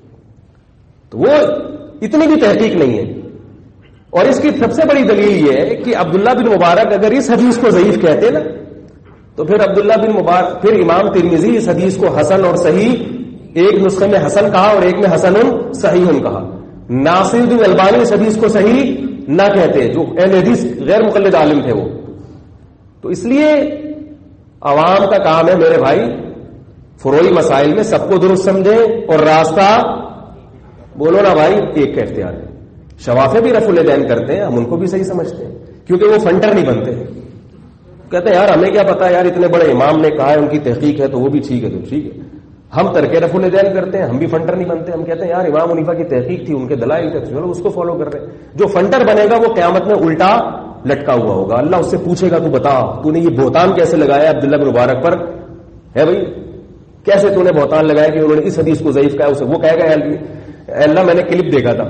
تو وہ اتنی بھی تحقیق نہیں ہے. اور اس کی سب سے بڑی دلیل یہ ہے کہ عبداللہ بن مبارک اگر اس حدیث کو ضعیف کہتے نا تو پھر عبداللہ بن مبارک پھر امام ترمذی اس حدیث کو حسن اور صحیح, ایک نسخے میں حسن کہا اور ایک میں حسن صحیح کہا. ناصر الدین البانی اس حدیث کو صحیح نہ کہتے, جو اہل حدیث غیر مقلد عالم تھے وہ. تو اس لیے عوام کا کام ہے میرے بھائی, فروعی مسائل میں سب کو درست سمجھیں اور راستہ بولو نا بھائی ایک کا اختیار ہے. شوافے بھی رفع الیدین کرتے ہیں, ہم ان کو بھی صحیح سمجھتے ہیں کیونکہ وہ فنٹر نہیں بنتے. کہتے ہیں یار ہمیں کیا پتا, یار اتنے بڑے امام نے کہا ہے, ان کی تحقیق ہے تو وہ بھی ٹھیک ہے تو ٹھیک ہے. ہم ترک رفع الیدین کرتے ہیں, ہم بھی فنٹر نہیں بنتے. ہم کہتے ہیں یار امام حنیفہ کی تحقیق تھی, ان کے دلائل تھے, چلو اس کو فالو کر رہے ہیں. جو فنٹر بنے گا وہ قیامت میں الٹا لٹکا ہوا ہوگا. اللہ اس سے پوچھے گا تو بتا تو نے یہ بہتان کیسے لگایا عبداللہ بن مبارک پر ہے بھائی, کیسے تو نے بہتان لگایا کہ انہوں نے اس حدیث کو ضعیف کہا. اسے وہ کہے گا اے اللہ میں نے کلپ دیکھا تھا.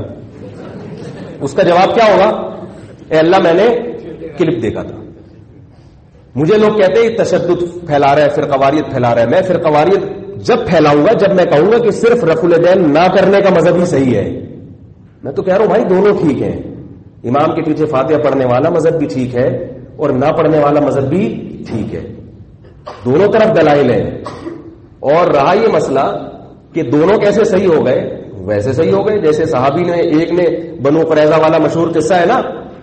اس کا جواب کیا ہوگا؟ اے اللہ میں نے کلپ دیکھا تھا. مجھے لوگ کہتے ہیں تشدد پھیلا رہا ہے, فرقواریت پھیلا رہا ہے. میں فرقواریت جب پھیلاؤں گا جب میں کہوں گا کہ صرف رفع الیدین نہ کرنے کا مذہب ہی صحیح ہے. میں تو کہہ رہا ہوں بھائی دونوں ٹھیک ہیں. امام کے پیچھے فاتحہ پڑھنے والا مذہب بھی ٹھیک ہے اور نہ پڑھنے والا مذہب بھی ٹھیک ہے. دونوں طرف دلائل ہیں. اور رہا یہ مسئلہ کہ دونوں کیسے صحیح ہو گئے, ویسے صحیح ہو گئے جیسے صحابی نے, ایک نے بنو قریظہ والا مشہور قصہ ہے نا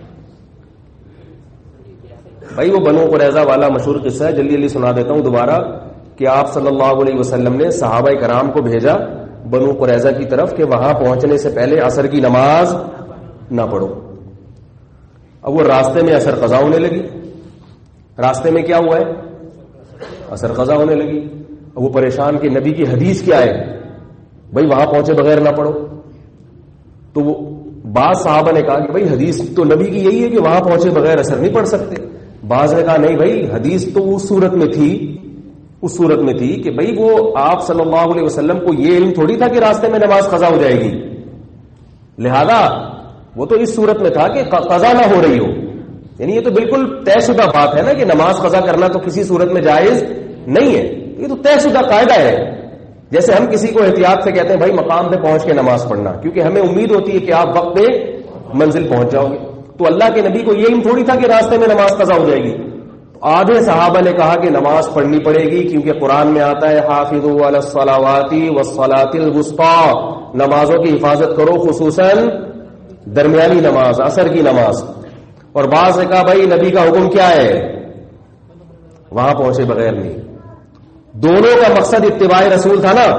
بھائی, وہ بنو قریظہ والا مشہور قصہ ہے, جلدی جلدی سنا دیتا ہوں دوبارہ. کہ آپ صلی اللہ علیہ وسلم نے صحابہ کرام کو بھیجا بنو قریظہ کی طرف کہ وہاں پہنچنے سے پہلے عصر کی نماز نہ پڑھو. اب وہ راستے میں عصر قضا ہونے لگی. راستے میں کیا ہوا ہے؟ عصر قضا ہونے لگی. اب وہ پریشان کہ نبی کی حدیث کیا ہے بھائی وہاں پہنچے بغیر نہ پڑھو. تو وہ بعض صحابہ نے کہا کہ بھائی حدیث تو نبی کی یہی ہے کہ وہاں پہنچے بغیر اثر نہیں پڑھ سکتے. بعض نے کہا نہیں بھائی حدیث تو اس صورت میں تھی اس صورت میں تھی کہ بھئی وہ آپ صلی اللہ علیہ وسلم کو یہ علم تھوڑی تھا کہ راستے میں نماز قضا ہو جائے گی, لہذا وہ تو اس صورت میں تھا کہ قضا نہ ہو رہی ہو. یعنی یہ تو بالکل طے شدہ بات ہے نا کہ نماز قضا کرنا تو کسی صورت میں جائز نہیں ہے, یہ تو طے شدہ قاعدہ ہے. جیسے ہم کسی کو احتیاط سے کہتے ہیں بھائی مقام پہ پہنچ کے نماز پڑھنا، کیونکہ ہمیں امید ہوتی ہے کہ آپ وقت پہ منزل پہنچ جاؤ گے. تو اللہ کے نبی کو یہ تھوڑی تھا کہ راستے میں نماز قضا ہو جائے گی. آدھے صحابہ نے کہا کہ نماز پڑھنی پڑے گی، کیونکہ قرآن میں آتا ہے حافظوا علی الصلاوات والصلاۃ الوسطی، نمازوں کی حفاظت کرو، خصوصاً درمیانی نماز، عصر کی نماز. اور بعض نے کہا بھائی نبی کا حکم کیا ہے، وہاں پہنچے بغیر نہیں. دونوں کا مقصد اتباع رسول تھا نا.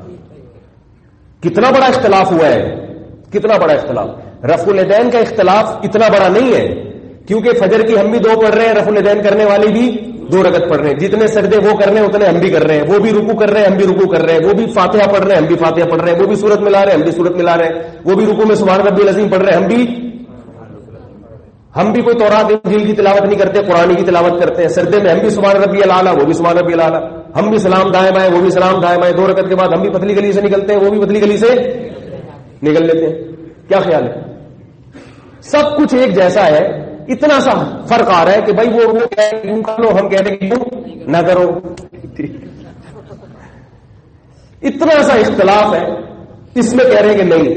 کتنا بڑا اختلاف ہوا ہے، کتنا بڑا اختلاف. رفع الیدین کا اختلاف اتنا بڑا نہیں ہے، کیونکہ فجر کی ہم بھی دو پڑھ رہے ہیں، رفع الیدین کرنے والی بھی دو رکعت پڑھ رہے ہیں. جتنے سجدے وہ کر رہے ہیں اتنے ہم بھی کر رہے ہیں. وہ بھی رکوع کر رہے ہیں، ہم بھی رکوع کر رہے ہیں. وہ بھی فاتحہ پڑھ رہے ہیں، ہم بھی فاتحہ پڑھ رہے ہیں. وہ بھی سورت ملا رہے ہیں، ہم بھی سورت ملا رہے ہیں. وہ بھی رکوع میں سبحان ربی العظیم پڑھ رہے ہیں، ہم بھی ہم بھی کوئی تورات انجیل کی تلاوت نہیں کرتے، قرآن کی تلاوت کرتے ہیں. سجدے میں ہم بھی سبحان ربی الاعلیٰ، وہ بھی سبحان ربی الاعلیٰ. ہم بھی سلام دائیں بائیں، وہ بھی سلام دائیں بائیں. دو رکعت کے بعد ہم بھی پتلی گلی سے نکلتے ہیں، وہ بھی پتلی گلی سے نکل لیتے ہیں. کیا خیال ہے؟ سب کچھ ایک جیسا ہے. اتنا سا فرق آ رہا ہے کہ بھائی وہ وہ کیوں کرو، ہم کہتے ہیں کیوں نہ کرو. اتنا سا اختلاف ہے. اس میں کہہ رہے ہیں کہ نہیں،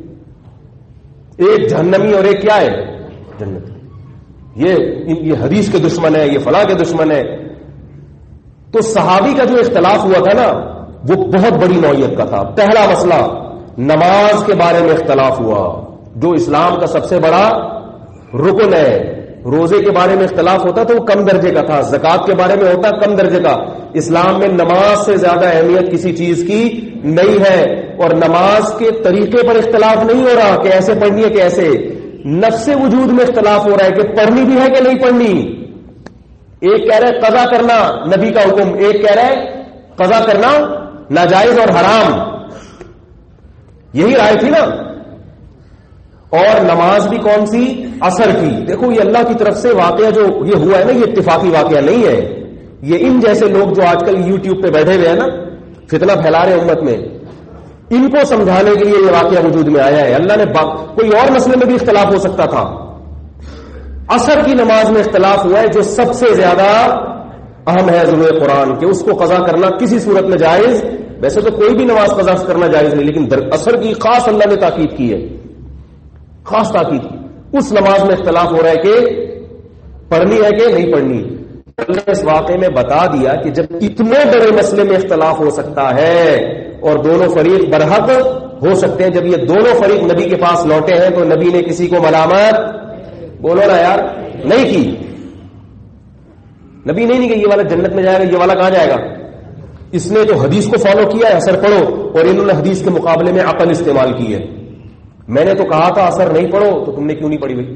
ایک جہنمی اور ایک کیا ہے، جنت. یہ یہ حدیث کے دشمن ہے، یہ فلاں کے دشمن ہے. تو صحابی کا جو اختلاف ہوا تھا نا وہ بہت بڑی نوعیت کا تھا. پہلا مسئلہ نماز کے بارے میں اختلاف ہوا، جو اسلام کا سب سے بڑا رکن ہے. روزے کے بارے میں اختلاف ہوتا تو وہ کم درجے کا تھا، زکوٰۃ کے بارے میں ہوتا کم درجے کا. اسلام میں نماز سے زیادہ اہمیت کسی چیز کی نہیں ہے. اور نماز کے طریقے پر اختلاف نہیں ہو رہا کہ ایسے پڑھنی ہے کہ ایسے. نفس وجود میں اختلاف ہو رہا ہے کہ پڑھنی بھی ہے کہ نہیں پڑھنی. ایک کہہ رہے قضا کرنا نبی کا حکم، ایک کہہ رہے قضا کرنا ناجائز اور حرام. یہی رائے تھی نا. اور نماز بھی کون سی، عصر کی. دیکھو یہ اللہ کی طرف سے واقعہ جو یہ ہوا ہے نا، یہ اتفاقی واقعہ نہیں ہے. یہ ان جیسے لوگ جو آج کل یوٹیوب پہ بیٹھے ہوئے ہیں نا، فتنہ پھیلا رہے امت میں، ان کو سمجھانے کے لیے یہ واقعہ وجود میں آیا ہے. اللہ نے با... کوئی اور مسئلے میں بھی اختلاف ہو سکتا تھا. عصر کی نماز میں اختلاف ہوا ہے جو سب سے زیادہ اہم ہے ضرور قرآن کہ اس کو قضا کرنا کسی صورت میں جائز. ویسے تو کوئی بھی نماز قضا کرنا جائز نہیں، لیکن عصر کی خاص اللہ نے تاکید کی ہے، خاص تاکید کی. اس نماز میں اختلاف ہو رہا ہے کہ پڑھنی ہے کہ نہیں پڑھنی. اللہ نے اس واقعے میں بتا دیا کہ جب اتنے بڑے مسئلے میں اختلاف ہو سکتا ہے اور دونوں فریق برحق ہو سکتے ہیں، جب یہ دونوں فریق نبی کے پاس لوٹے ہیں تو نبی نے کسی کو ملامت، بولو نا یار، نہیں کی. نبی نے نہیں کہ یہ والا جنت میں جائے گا، یہ والا کہاں جائے گا. اس نے تو حدیث کو فالو کیا ہے، اثر پڑھو. اور انہوں نے حدیث کے مقابلے میں عقل استعمال کی ہے. میں نے تو کہا تھا اثر نہیں پڑھو، تو تم نے کیوں نہیں پڑھی بھائی؟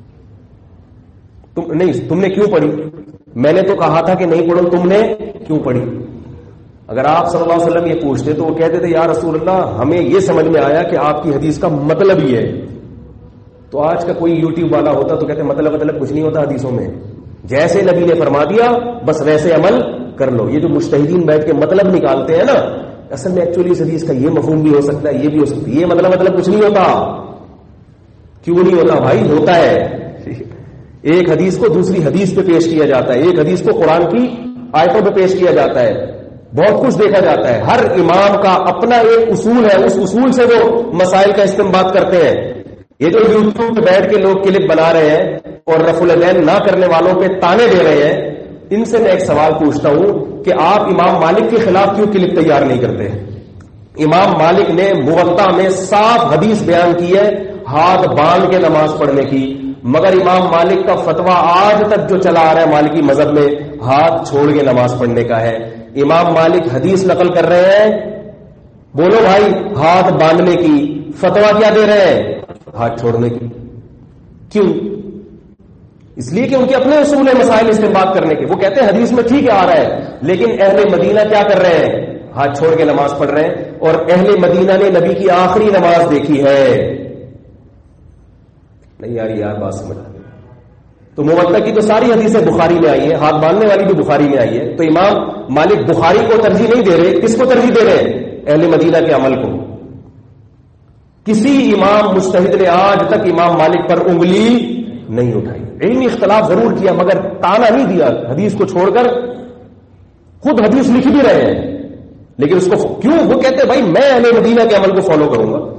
تم نہیں تم نے کیوں پڑھی؟ میں نے تو کہا تھا کہ نہیں پڑھو، تم نے کیوں پڑھی؟ اگر آپ صلی اللہ علیہ وسلم یہ پوچھتے تو وہ کہتے تھے یا رسول اللہ ہمیں یہ سمجھ میں آیا کہ آپ کی حدیث کا مطلب ہی ہے. تو آج کا کوئی یوٹیوب والا ہوتا تو کہتے مطلب مطلب کچھ نہیں ہوتا حدیثوں میں، جیسے نبی نے فرما دیا بس ویسے عمل کر لو. یہ جو مجتہدین بیٹھ کے مطلب نکالتے ہیں نا، اصل میں ایکچولی اس حدیث کا یہ مفہوم بھی ہو سکتا ہے، یہ بھی ہو سکتا ہے. یہ مطلب مطلب کچھ نہیں ہوتا. کیوں نہیں ہوتا بھائی؟ ہوتا ہے. ایک حدیث کو دوسری حدیث پہ پیش کیا جاتا ہے، ایک حدیث کو قرآن کی آیتوں پہ پیش کیا جاتا ہے، بہت کچھ دیکھا جاتا ہے. ہر امام کا اپنا ایک اصول ہے، اس اصول سے وہ مسائل کا استنباط کرتے ہیں. یہ جو یوٹیوب پہ بیٹھ کے لوگ کلپ بنا رہے ہیں اور رفع الیدین نہ کرنے والوں پہ تانے دے رہے ہیں، ان سے میں ایک سوال پوچھتا ہوں کہ آپ امام مالک کے خلاف کیوں کلپ تیار نہیں کرتے؟ امام مالک نے موطا میں صاف حدیث بیان کی ہے ہاتھ باندھ کے نماز پڑھنے کی، مگر امام مالک کا فتویٰ آج تک جو چلا آ رہا ہے مالکی مذہب میں ہاتھ چھوڑ کے نماز پڑھنے کا ہے. امام مالک حدیث نقل کر رہے ہیں، بولو بھائی، ہاتھ باندھنے کی، فتویٰ کیا دے رہے ہیں؟ ہاتھ چھوڑنے کی. کیوں؟ اس لیے کہ ان کے اپنے اصول مسائل استنباط کرنے کے. وہ کہتے ہیں حدیث میں ٹھیک ہے آ رہا ہے، لیکن اہل مدینہ کیا کر رہے ہیں؟ ہاتھ چھوڑ کے نماز پڑھ رہے ہیں. اور اہل مدینہ نے نبی کی آخری نماز دیکھی ہے. نہیں یار یار بات سمجھ. تو موطا کی تو ساری حدیثیں بخاری میں آئی ہیں، ہاتھ باندھنے والی بھی بخاری میں آئی ہے. تو امام مالک بخاری کو ترجیح نہیں دے رہے، کس کو ترجیح دے رہے ہیں؟ اہل مدینہ کے عمل کو. کسی امام مجتہد نے آج تک امام مالک پر انگلی نہیں اٹھائی. علمی اختلاف ضرور کیا مگر تانا نہیں دیا حدیث کو چھوڑ کر. خود حدیث لکھ بھی رہے ہیں، لیکن اس کو کیوں؟ وہ کہتے بھائی میں اہل مدینہ کے عمل کو فالو کروں گا.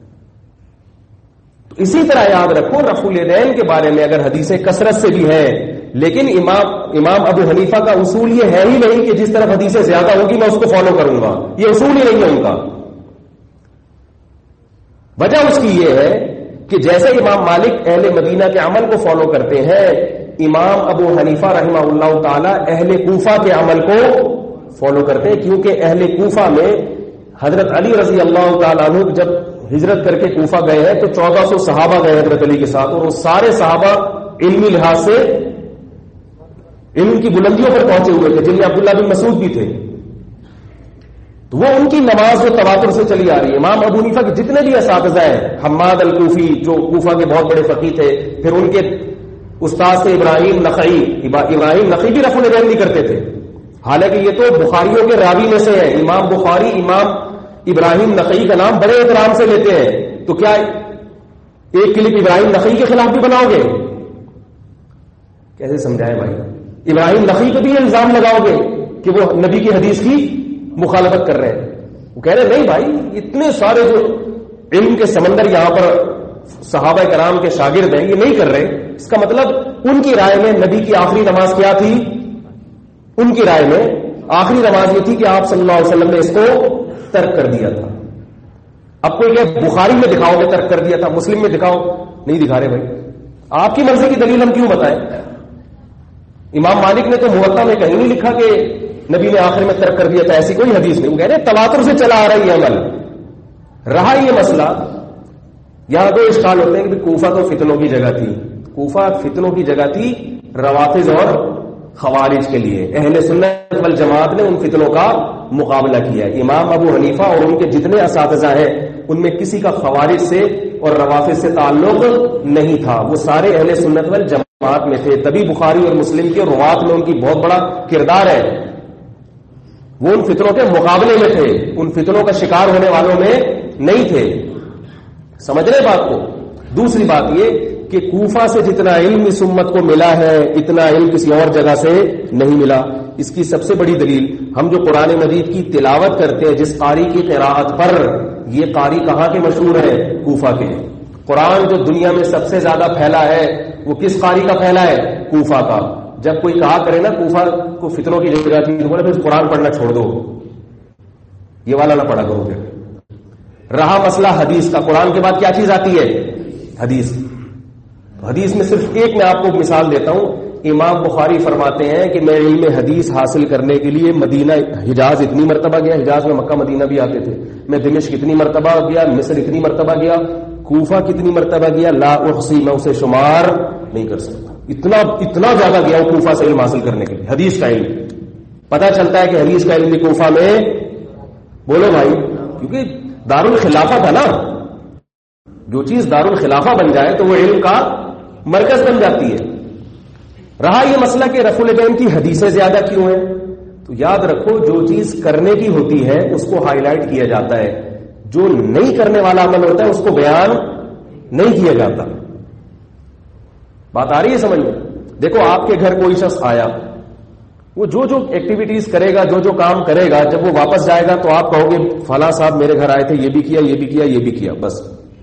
تو اسی طرح یاد رکھو رفع الیدین کے بارے میں اگر حدیثیں کثرت سے بھی ہیں، لیکن امام امام ابو حنیفہ کا اصول یہ ہے ہی نہیں کہ جس طرف حدیثیں زیادہ ہوگی میں اس کو فالو کروں گا. یہ اصول ہی نہیں ہے ان کا. وجہ اس کی یہ ہے کہ جیسے امام مالک اہل مدینہ کے عمل کو فالو کرتے ہیں، امام ابو حنیفہ رحمہ اللہ تعالی اہل کوفہ کے عمل کو فالو کرتے ہیں، کیونکہ اہل کوفہ میں حضرت علی رضی اللہ تعالیٰ عنہ جب ہجرت کر کے کوفہ گئے ہیں تو چودہ سو صحابہ گئے حضرت علی کے ساتھ، اور وہ سارے صحابہ علمی لحاظ سے علم کی بلندیوں پر پہنچے ہوئے تھے، جن میں عبداللہ بن مسعود بھی تھے. تو وہ ان کی نماز جو تواتر سے چلی آ رہی ہے. امام ابو حنیفہ کے جتنے بھی اساتذہ ہیں، حماد الکوفی جو کوفہ کے بہت بڑے فقیہ تھے، پھر ان کے استاد سے ابراہیم نخعی، ابراہیم نخعی بھی رفع الیدین نہیں کرتے تھے، حالانکہ یہ تو بخاریوں کے راوی میں سے ہیں. امام بخاری امام ابراہیم نخعی کا نام بڑے احترام سے لیتے ہیں. تو کیا ایک کلپ ابراہیم نخعی کے خلاف بھی بناؤ گے؟ کیسے سمجھائیں بھائی؟ ابراہیم نخعی پہ بھی الزام لگاؤ گے کہ وہ نبی کی حدیث کی مخالفت کر رہے ہیں؟ وہ کہہ رہے نہیں بھائی، اتنے سارے جو علم کے سمندر یہاں پر صحابہ کرام کے شاگرد ہیں یہ نہیں کر رہے. اس کا مطلب ان کی رائے میں نبی کی آخری نماز کیا تھی؟ ان کی رائے میں آخری نماز یہ تھی کہ آپ صلی اللہ علیہ وسلم نے اس کو ترک کر دیا تھا. اب کوئی کہ بخاری میں دکھاؤ گے ترک کر دیا تھا، مسلم میں دکھاؤ، نہیں دکھا رہے بھائی. آپ کی مرضی کی دلیل ہم کیوں بتائیں؟ امام مالک نے تو موطا میں کہیں نہیں لکھا کہ نبی نے آخر میں ترک کر دیا تھا، ایسی کوئی حدیث نہیں. وہ کہہ رہے تواتر سے چلا آ رہا ہے یہ عمل. رہا یہ مسئلہ، یہاں دو اشکال ہوتے ہیں کہ کوفہ تو فتنوں کی جگہ تھی. کوفہ فتنوں کی جگہ تھی روافض اور خوارج کے لیے. اہل سنت والجماعت نے ان فتنوں کا مقابلہ کیا. امام ابو حنیفہ اور ان کے جتنے اساتذہ ہیں ان میں کسی کا خوارج سے اور روافض سے تعلق نہیں تھا، وہ سارے اہل سنت والجماعت میں تھے. تبھی بخاری اور مسلم کے روات میں ان کی بہت بڑا کردار ہے. وہ ان فتنوں کے مقابلے میں تھے، ان فتنوں کا شکار ہونے والوں میں نہیں تھے. سمجھ رہے بات کو؟ دوسری بات یہ کہ کوفہ سے جتنا علم اس امت کو ملا ہے اتنا علم کسی اور جگہ سے نہیں ملا. اس کی سب سے بڑی دلیل، ہم جو قرآن مجید کی تلاوت کرتے ہیں جس قاری کی قراءت پر، یہ قاری کہاں کے مشہور ہے؟ کوفہ کے. قرآن جو دنیا میں سب سے زیادہ پھیلا ہے وہ کس قاری کا پھیلا ہے؟ کوفہ کا. جب کوئی کہا کرے نا کوفہ کو فتنوں کی جگہ تھی، تو بولے پھر قرآن پڑھنا چھوڑ دو، یہ والا نہ پڑھا کرو. پھر رہا مسئلہ حدیث کا، قرآن کے بعد کیا چیز آتی ہے؟ حدیث. حدیث میں صرف ایک میں آپ کو مثال دیتا ہوں. امام بخاری فرماتے ہیں کہ میں علم حدیث حاصل کرنے کے لیے مدینہ حجاز اتنی مرتبہ گیا، حجاز میں مکہ مدینہ بھی آتے تھے. میں دمشق اتنی مرتبہ گیا، مصر اتنی مرتبہ گیا، کوفہ کتنی مرتبہ گیا، لا احصی، میں اسے شمار نہیں کر سکتا. اتنا اتنا زیادہ گیا ہوں کوفہ سے علم حاصل کرنے کے لیے. حدیث کا علم پتہ چلتا ہے کہ حدیث کا علم بھی کوفہ میں، بولو بھائی، کیونکہ دارالخلافہ تھا نا. جو چیز دارالخلافہ بن جائے تو وہ علم کا مرکز بن جاتی ہے. رہا یہ مسئلہ کہ رفع الیدین کی حدیثیں زیادہ کیوں ہیں، تو یاد رکھو جو چیز کرنے کی ہوتی ہے اس کو ہائی لائٹ کیا جاتا ہے، جو نہیں کرنے والا عمل ہوتا ہے اس کو بیان نہیں کیا جاتا. بات آ رہی ہے سمجھ میں؟ دیکھو آپ کے گھر کوئی شخص آیا، وہ جو جو ایکٹیویٹیز کرے گا، جو جو کام کرے گا، جب وہ واپس جائے گا تو آپ کہو گے فلاں صاحب میرے گھر آئے تھے، یہ بھی کیا یہ بھی کیا یہ بھی کیا. بس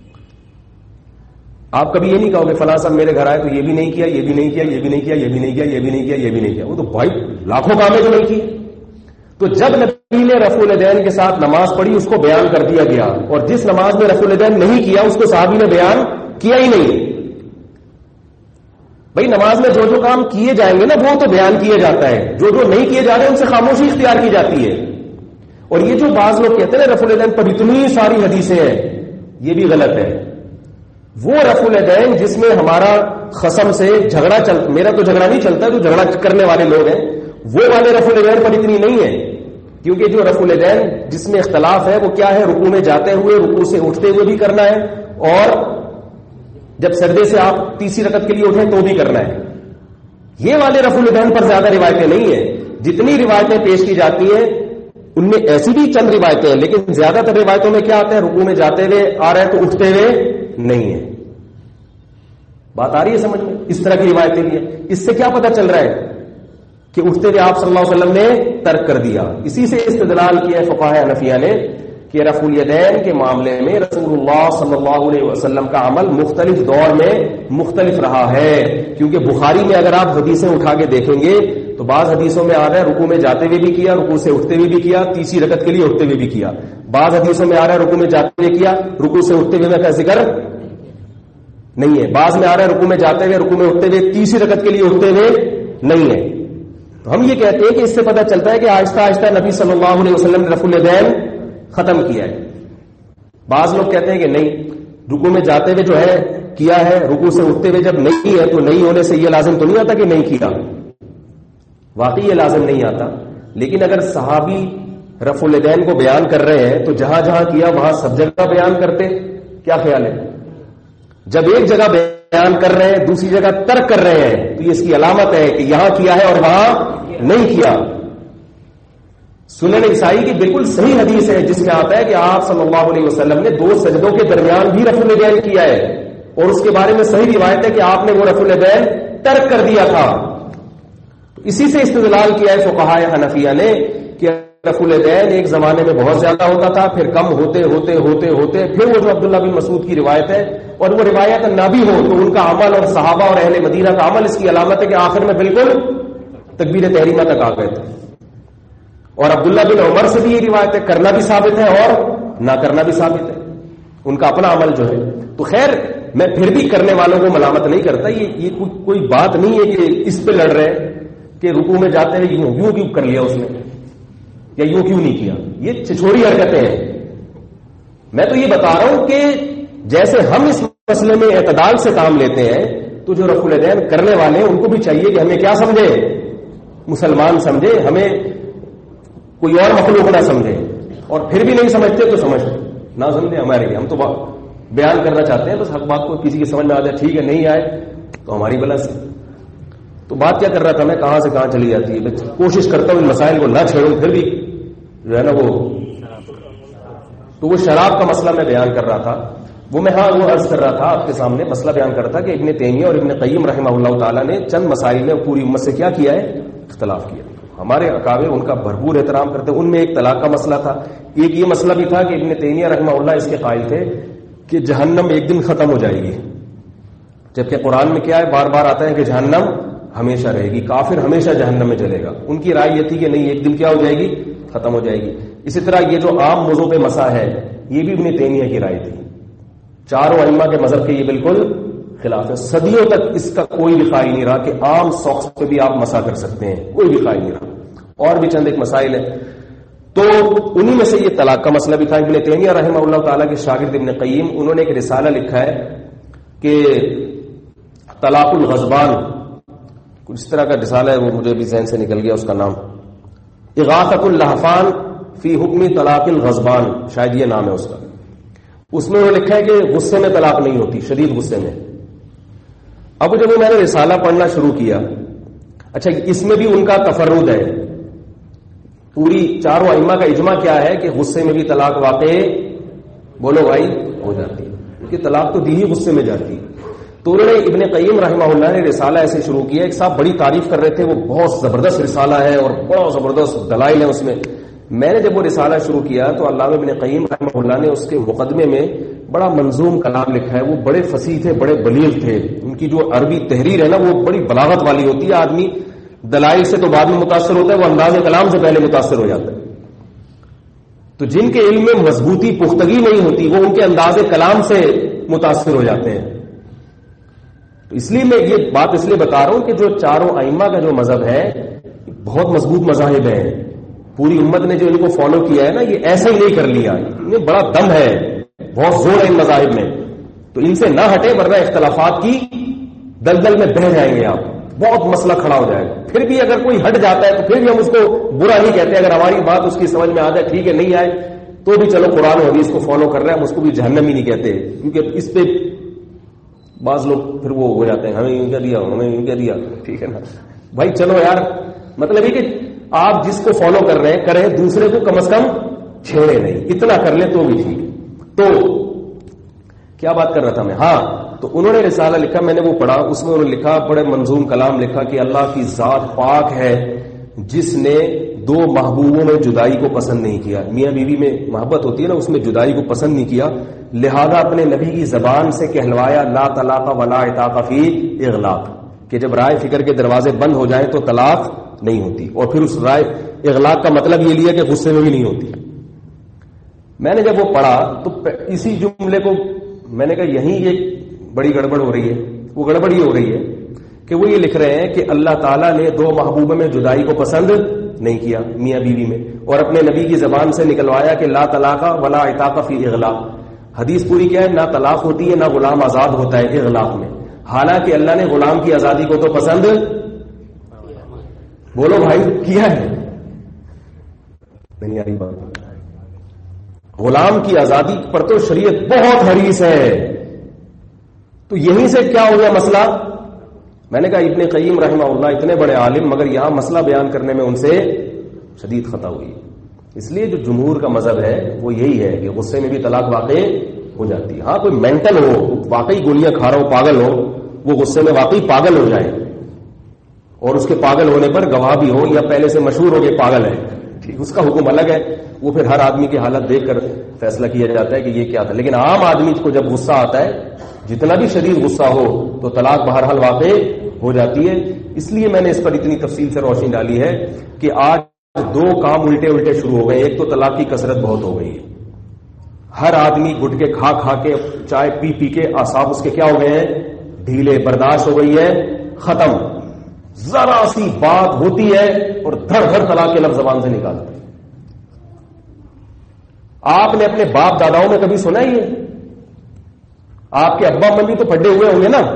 آپ کبھی یہ نہیں کہو گے فلاں صاحب میرے گھر آئے تو یہ بھی نہیں کیا یہ بھی نہیں کیا یہ بھی نہیں کیا یہ بھی نہیں کیا یہ بھی نہیں کیا یہ بھی نہیں کیا. وہ تو بھائی لاکھوں کام ہے جو نہیں کی. تو جب نبی نے رفع الیدین کے ساتھ نماز پڑھی اس کو بیان کر دیا گیا، اور جس نماز میں رفع الیدین نہیں کیا اس کو صحابی نے بیان کیا ہی نہیں. بھائی نماز میں جو جو کام کیے جائیں گے نا وہ تو بیان کیا جاتا ہے، جو جو نہیں کیے جا رہے ہیں ان سے خاموشی اختیار کی جاتی ہے. اور یہ جو بعض لوگ کہتے ہیں نا رفع الیدین پر اتنی ساری حدیثیں ہیں، یہ بھی غلط ہے. وہ رفع الیدین جس میں ہمارا خصم سے جھگڑا چل، میرا تو جھگڑا نہیں چلتا، جو جھگڑا کرنے والے لوگ ہیں وہ والے رفع الیدین پر اتنی نہیں ہے. کیونکہ جو رفع الیدین جس میں اختلاف ہے وہ کیا ہے؟ رکوع میں جاتے ہوئے، رکوع سے اٹھتے ہوئے بھی کرنا ہے، اور جب سجدے سے آپ تیسری رکعت کے لیے اٹھیں تو بھی کرنا ہے. یہ والے رفع الیدین پر زیادہ روایتیں نہیں ہیں. جتنی روایتیں پیش کی جاتی ہیں ان میں ایسی بھی چند روایتیں ہیں، لیکن زیادہ تر روایتوں میں کیا آتا ہے؟ رکوع میں جاتے ہوئے آ رہا ہے تو اٹھتے ہوئے نہیں ہے. بات آ رہی ہے سمجھ میں؟ اس طرح کی روایتیں بھی ہیں. اس سے کیا پتہ چل رہا ہے کہ اٹھتے ہوئے آپ صلی اللہ علیہ وسلم نے ترک کر دیا. اسی سے استدلال کیا فقہاء حنفیہ نے کہ رفع الیدین کے معاملے میں رسول اللہ صلی اللہ علیہ وسلم کا عمل مختلف دور میں مختلف رہا ہے. کیونکہ بخاری میں اگر آپ حدیثیں اٹھا کے دیکھیں گے تو بعض حدیثوں میں آ رہا ہے رکوع میں جاتے ہوئے بھی کیا, رکوع سے اٹھتے ہوئے بھی کیا, تیسری رکعت کے لیے اٹھتے ہوئے بھی کیا. بعض حدیثوں میں آ رہا ہے رکوع میں جاتے ہوئے کیا, رکوع سے اٹھتے ہوئے کا ذکر نہیں ہے. بعض میں آ رہا ہے رکوع میں جاتے ہوئے, رکوع میں اٹھتے ہوئے, تیسری رکعت کے لیے اٹھتے ہوئے نہیں ہے. تو ہم یہ کہتے ہیں کہ اس سے پتہ چلتا ہے کہ آہستہ آہستہ نبی صلی اللہ علیہ وسلم نے رفع الیدین ختم کیا ہے. بعض لوگ کہتے ہیں کہ نہیں, رکوع میں جاتے ہوئے جو ہے کیا ہے, رکوع سے اٹھتے ہوئے جب نہیں ہے تو نہیں ہونے سے یہ لازم تو نہیں آتا کہ نہیں کیا. واقعی یہ لازم نہیں آتا, لیکن اگر صحابی رفع الیدین کو بیان کر رہے ہیں تو جہاں جہاں کیا وہاں سب جگہ بیان کرتے. کیا خیال ہے؟ جب ایک جگہ بیان کر رہے ہیں دوسری جگہ ترک کر رہے ہیں تو یہ اس کی علامت ہے کہ یہاں کیا ہے اور وہاں نہیں کیا. سنن نسائی کی بالکل صحیح حدیث ہے جس میں آتا ہے کہ آپ صلی اللہ علیہ وسلم نے دو سجدوں کے درمیان بھی رفع الیدین کیا ہے, اور اس کے بارے میں صحیح روایت ہے کہ آپ نے وہ رفع الیدین ترک کر دیا تھا. اسی سے استدلال کیا ہے فقہاء حنفیہ نے کہ رفع الیدین ایک زمانے میں بہت زیادہ ہوتا تھا, پھر کم ہوتے ہوتے ہوتے ہوتے پھر وہ جو عبداللہ بن مسعود کی روایت ہے, اور وہ روایت نہ بھی ہو تو ان کا عمل اور صحابہ اور اہل مدینہ کا عمل اس کی علامت ہے کہ آخر میں بالکل تکبیر تحریمہ تک آ گئے تھے. اور عبداللہ بن عمر سے بھی یہ روایت ہے, کرنا بھی ثابت ہے اور نہ کرنا بھی ثابت ہے, ان کا اپنا عمل جو ہے. تو خیر میں پھر بھی کرنے والوں کو ملامت نہیں کرتا, یہ یہ کوئی بات نہیں ہے کہ اس پہ لڑ رہے کہ رکوع میں جاتے ہیں یوں یوں کیوں کر لیا اس نے یا یوں کیوں نہیں کیا. یہ چھچوڑی حرکتیں ہیں. میں تو یہ بتا رہا ہوں کہ جیسے ہم اس مسئلے میں اعتدال سے کام لیتے ہیں تو جو رفع الیدین کرنے والے ہیں ان کو بھی چاہیے کہ ہمیں کیا سمجھے, مسلمان سمجھے, ہمیں کوئی اور مخلوق نہ سمجھے. اور پھر بھی نہیں سمجھتے تو سمجھ نہ سمجھے ہمارے لیے, ہم تو بیان کرنا چاہتے ہیں بس حق بات کو کسی کی سمجھ میں آ جائے ٹھیک ہے, نہیں آئے تو ہماری بلا سے. تو بات کیا کر رہا تھا میں, کہاں سے کہاں چلی جاتی ہے. کوشش کرتا ہوں ان مسائل کو نہ چھیڑوں, پھر بھی جو ہے نا وہ تو وہ شراب کا مسئلہ میں بیان کر رہا تھا. وہ میں ہاں وہ عرض کر رہا تھا آپ کے سامنے, مسئلہ بیان کر رہا تھا کہ ابن تیمیہ اور ابن قیم رحمہ اللہ تعالیٰ نے چند مسائل میں پوری امت سے کیا کیا ہے, اختلاف کیا. ہمارے اکابر ان کا بھرپور احترام کرتے. ان میں ایک طلاق کا مسئلہ تھا, ایک یہ مسئلہ بھی تھا کہ ابن تیمیہ رحمہ اللہ اس کے قائل تھے کہ جہنم ایک دن ختم ہو جائے گی, جبکہ قرآن میں کیا ہے بار بار آتا ہے کہ جہنم ہمیشہ رہے گی, کافر ہمیشہ جہنم میں جلے گا. ان کی رائے یہ تھی کہ نہیں ایک دن کیا ہو جائے گی, ختم ہو جائے گی. اسی طرح یہ جو عام موضوع پہ مسا ہے یہ بھی ابن تیمیہ کی رائے تھی. چاروں ائمہ کے مذہب کے یہ بالکل خلاف ہے. صدیوں تک اس کا کوئی دفاعی نہیں رہا کہ عام سوکس پہ بھی آپ مسا کر سکتے ہیں, کوئی دفاعی نہیں رہا. اور بھی چند ایک مسائل ہیں. تو انہی میں سے یہ طلاق کا مسئلہ بھی تھا. ابن تیمیہ رحمہ اللہ تعالیٰ کے شاگرد ابن قیم انہوں نے ایک رسالہ لکھا ہے کہ طلاق الغضبان, کچھ اس طرح کا رسالہ ہے, وہ مجھے بھی ذہن سے نکل گیا اس کا نام, اغاثۃ اللہفان فی حکم طلاق الغضبان, شاید یہ نام ہے اس کا. اس میں وہ لکھا ہے کہ غصے میں طلاق نہیں ہوتی, شدید غصے میں. اب جب میں نے رسالہ پڑھنا شروع کیا, اچھا اس میں بھی ان کا تفرد ہے, پوری چاروں ائمہ کا اجماع کیا ہے کہ غصے میں بھی طلاق واقع بولو بھائی ہو جاتی ہے, کیونکہ طلاق تو دی ہی غصے میں جاتی ہے. تو انہوں نے ابن قیم رحمہ اللہ نے رسالہ ایسے شروع کیا, ایک صاحب بڑی تعریف کر رہے تھے, وہ بہت زبردست رسالہ ہے اور بہت زبردست دلائل ہیں اس میں. میں نے جب وہ رسالہ شروع کیا تو علامہ ابن قیم رحمہ اللہ نے اس کے مقدمے میں بڑا منظوم کلام لکھا ہے. وہ بڑے فصیح تھے, بڑے بلیغ تھے. ان کی جو عربی تحریر ہے نا وہ بڑی بلاغت والی ہوتی ہے. آدمی دلائل سے تو بعد میں متاثر ہوتا ہے, وہ انداز کلام سے پہلے متاثر ہو جاتا ہے. تو جن کے علم میں مضبوطی پختگی نہیں ہوتی وہ ان کے انداز کلام سے متاثر ہو جاتے ہیں. تو اس لیے میں یہ بات اس لیے بتا رہا ہوں کہ جو چاروں ائمہ کا جو مذہب ہے بہت مضبوط مذاہب ہیں. پوری امت نے جو ان کو فالو کیا ہے نا یہ ایسے ہی نہیں کر لیا, انہیں بڑا دم ہے, بہت زور ہے ان مذاہب میں. تو ان سے نہ ہٹے ورنہ اختلافات کی دلدل میں بہہ جائیں گے آپ, بہت مسئلہ کھڑا ہو جائے گا. پھر بھی اگر کوئی ہٹ جاتا ہے تو پھر بھی ہم اس کو برا نہیں کہتے. اگر ہماری بات اس کی سمجھ میں آ جائے ٹھیک ہے, نہیں آئے تو بھی چلو قرآن و حدیث کو فالو کر رہے ہیں, ہم اس کو بھی جہنم ہی نہیں کہتے. کیونکہ اس پہ بعض لوگ پھر وہ ہو جاتے ہیں ہمیں یوں کہہ دیا ہمیں یوں کہہ دیا. ٹھیک ہے نا بھائی, چلو یار, مطلب یہ کہ آپ جس کو فالو کر رہے ہیں کریں, دوسرے کو کم از کم چھیڑے نہیں, اتنا کر لیں تو بھی ٹھیک. تو کیا بات کر رہا تھا میں, ہاں تو انہوں نے رسالہ لکھا, میں نے وہ پڑھا, اس میں انہوں نے لکھا, بڑے منظوم کلام لکھا کہ اللہ کی ذات پاک ہے جس نے دو محبوبوں میں جدائی کو پسند نہیں کیا. میاں بیوی میں محبت ہوتی ہے نا, اس میں جدائی کو پسند نہیں کیا, لہذا اپنے نبی کی زبان سے کہلوایا لا طلاق ولا عتاق فی اغلاق, کہ جب رائے فکر کے دروازے بند ہو جائیں تو طلاق نہیں ہوتی. اور پھر اس رائے اغلاق کا مطلب یہ لیا کہ غصے میں بھی نہیں ہوتی. میں نے جب وہ پڑھا تو اسی جملے کو میں نے کہا یہیں یہ بڑی گڑبڑ ہو رہی ہے. وہ گڑبڑ یہ ہو رہی ہے کہ وہ یہ لکھ رہے ہیں کہ اللہ تعالیٰ نے دو محبوبوں میں جدائی کو پسند نہیں کیا میاں بیوی میں, اور اپنے نبی کی زبان سے نکلوایا کہ لا طلاق ولا عتاق فی اغلاق. حدیث پوری کیا ہے, نہ طلاق ہوتی ہے نہ غلام آزاد ہوتا ہے اغلاق میں. حالانکہ اللہ نے غلام کی آزادی کو تو پسند, بولو بھائی, کیا ہے. نہیں آ رہی بات. غلام کی آزادی پر تو شریعت بہت حریص ہے. تو یہیں سے کیا ہو گیا مسئلہ. میں نے کہا ابن قیم رحمہ اللہ اتنے بڑے عالم, مگر یہاں مسئلہ بیان کرنے میں ان سے شدید خطا ہوئی. اس لیے جو جمہور کا مذہب ہے وہ یہی ہے کہ غصے میں بھی طلاق واقع ہو جاتی ہے. ہاں کوئی مینٹل ہو, واقعی گولیاں کھا رہا ہو, پاگل ہو, وہ غصے میں واقعی پاگل ہو جائے اور اس کے پاگل ہونے پر گواہ بھی ہو یا پہلے سے مشہور ہو کے پاگل ہے, ٹھیک, اس کا حکم الگ ہے. وہ پھر ہر آدمی کی حالت دیکھ کر فیصلہ کیا جاتا ہے کہ یہ کیا تھا. لیکن عام آدمی کو جب غصہ آتا ہے, جتنا بھی شدید غصہ ہو, تو طلاق بہرحال واقع ہو جاتی ہے. اس لیے میں نے اس پر اتنی تفصیل سے روشنی ڈالی ہے کہ آج دو کام الٹے الٹے شروع ہو گئے. ایک تو طلاق کی کثرت بہت ہو گئی ہے, ہر آدمی گٹ کے کھا کھا کے, چائے پی پی کے اعصاب اس کے کیا ہو گئے ہیں, ڈھیلے, برداشت ہو گئی ہے ختم. ذرا سی بات ہوتی ہے اور دھڑ دھڑ طلاق کے لفظ زبان سے نکالتے ہیں. آپ نے اپنے باپ داداؤں میں کبھی سنا ہی ہے؟ آپ کے ابا امی تو پڑھے ہوئے ہوں گے نا.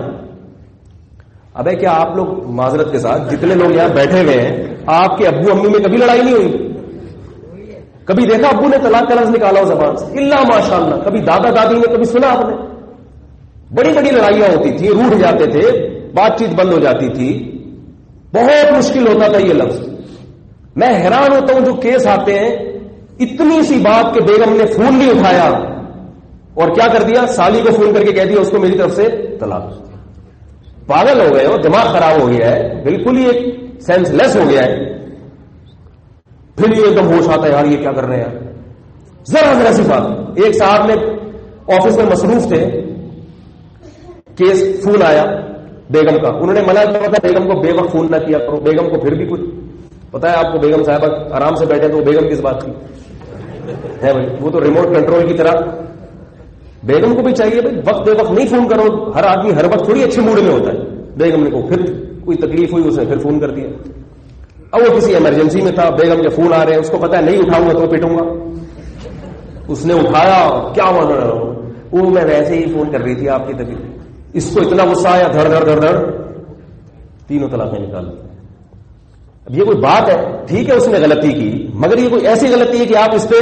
ابے کیا آپ لوگ معذرت کے ساتھ جتنے لوگ یہاں بیٹھے ہوئے ہیں, آپ کے ابو امی میں کبھی لڑائی نہیں ہوئی؟ کبھی دیکھا ابو نے طلاق کا لفظ نکالا ہو زبان سے؟ اللہ ماشاء اللہ. کبھی دادا دادی نے کبھی سنا آپ نے؟ بڑی بڑی لڑائیاں ہوتی تھی, روٹھ جاتے تھے, بات چیت بند ہو جاتی تھی, بہت مشکل ہوتا تھا یہ لفظ. میں حیران ہوتا ہوں جو کیس آتے ہیں, اتنی سی بات کہ بیگم نے فون نہیں اٹھایا اور کیا کر دیا, سالی کو فون کر کے کہہ دیا اس کو میری طرف سے طلاق. پاگل ہو گئے ہو, دماغ خراب ہو گیا ہے, بالکل ہی ایک سینس لیس ہو گیا ہے. پھر یہ ایک دم ہوش آتا ہے, یار یہ کیا کر رہے ہیں یار, ذرا ذرا سی بات. ایک صاحب نے آفس میں مصروف تھے, کیس فون آیا بیگم کا, انہوں نے منع کیا تھا بیگم کو بے وقت فون نہ کیا کرو. بیگم کو پھر بھی کچھ پتا ہے آپ کو, بیگم صاحبہ آرام سے بیٹھے تو وہ بیگم کس بات کی ہے بھائی, وہ تو ریموٹ کنٹرول کی طرح. بیگم کو بھی چاہیے بھائی وقت بے وقت نہیں فون کرو. ہر آدمی ہر وقت تھوڑی اچھے موڈ میں ہوتا ہے. بیگم نے کو پھر کوئی تکلیف ہوئی, اس نے پھر فون کر دیا. اب وہ کسی ایمرجنسی میں تھا, بیگم کے فون آ رہے ہیں, اس کو پتا ہے نہیں اٹھاؤں گا تو پیٹوں گا. اس نے اٹھایا, کیا وہ میں ویسے ہی فون کر رہی تھی آپ کی تکلیف. اس کو اتنا غصہ آیا, دھڑ دھڑ دھڑ دھڑ تینوں طلاقیں نکال دی. اب یہ کوئی بات ہے, ٹھیک ہے اس نے غلطی کی, مگر یہ کوئی ایسی غلطی ہے کہ آپ اس پہ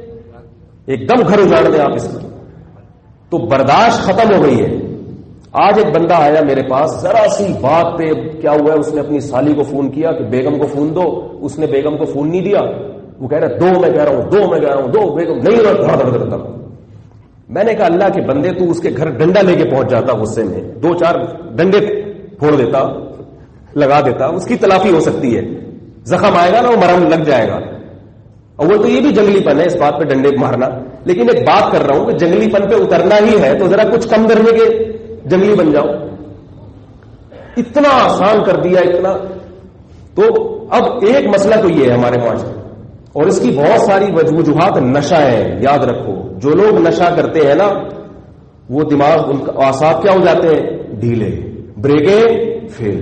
ایک دم گھر اجاڑ دیں آپ اس کو, تو برداشت ختم ہو گئی ہے. آج ایک بندہ آیا میرے پاس, ذرا سی بات پہ کیا ہوا ہے, اس نے اپنی سالی کو فون کیا کہ بیگم کو فون دو, اس نے بیگم کو فون نہیں دیا. وہ کہہ رہا دو, میں کہہ رہا ہوں دو, میں کہہ رہا ہوں دو, بیگم نہیں رہا. میں نے کہا اللہ کے بندے, تو اس کے گھر ڈنڈا لے کے پہنچ جاتا غصے میں, دو چار ڈنڈے پھوڑ دیتا, لگا دیتا, اس کی تلافی ہو سکتی ہے. زخم آئے گا نا, وہ مرہم لگ جائے گا. اور وہ تو یہ بھی جنگلی پن ہے اس بات پہ ڈنڈے مارنا. لیکن ایک بات کر رہا ہوں کہ جنگلی پن پہ اترنا ہی ہے تو ذرا کچھ کم درجے کے جنگلی بن جاؤ. اتنا آسان کر دیا اتنا. تو اب ایک مسئلہ تو یہ ہے ہمارے معاشرے, اور اس کی بہت ساری وجوہات نشہ ہے. یاد رکھو, جو لوگ نشہ کرتے ہیں نا, وہ دماغ ان کا اعصاب کیا ہو جاتے ہیں, ڈھیلے, بریکیں فیل.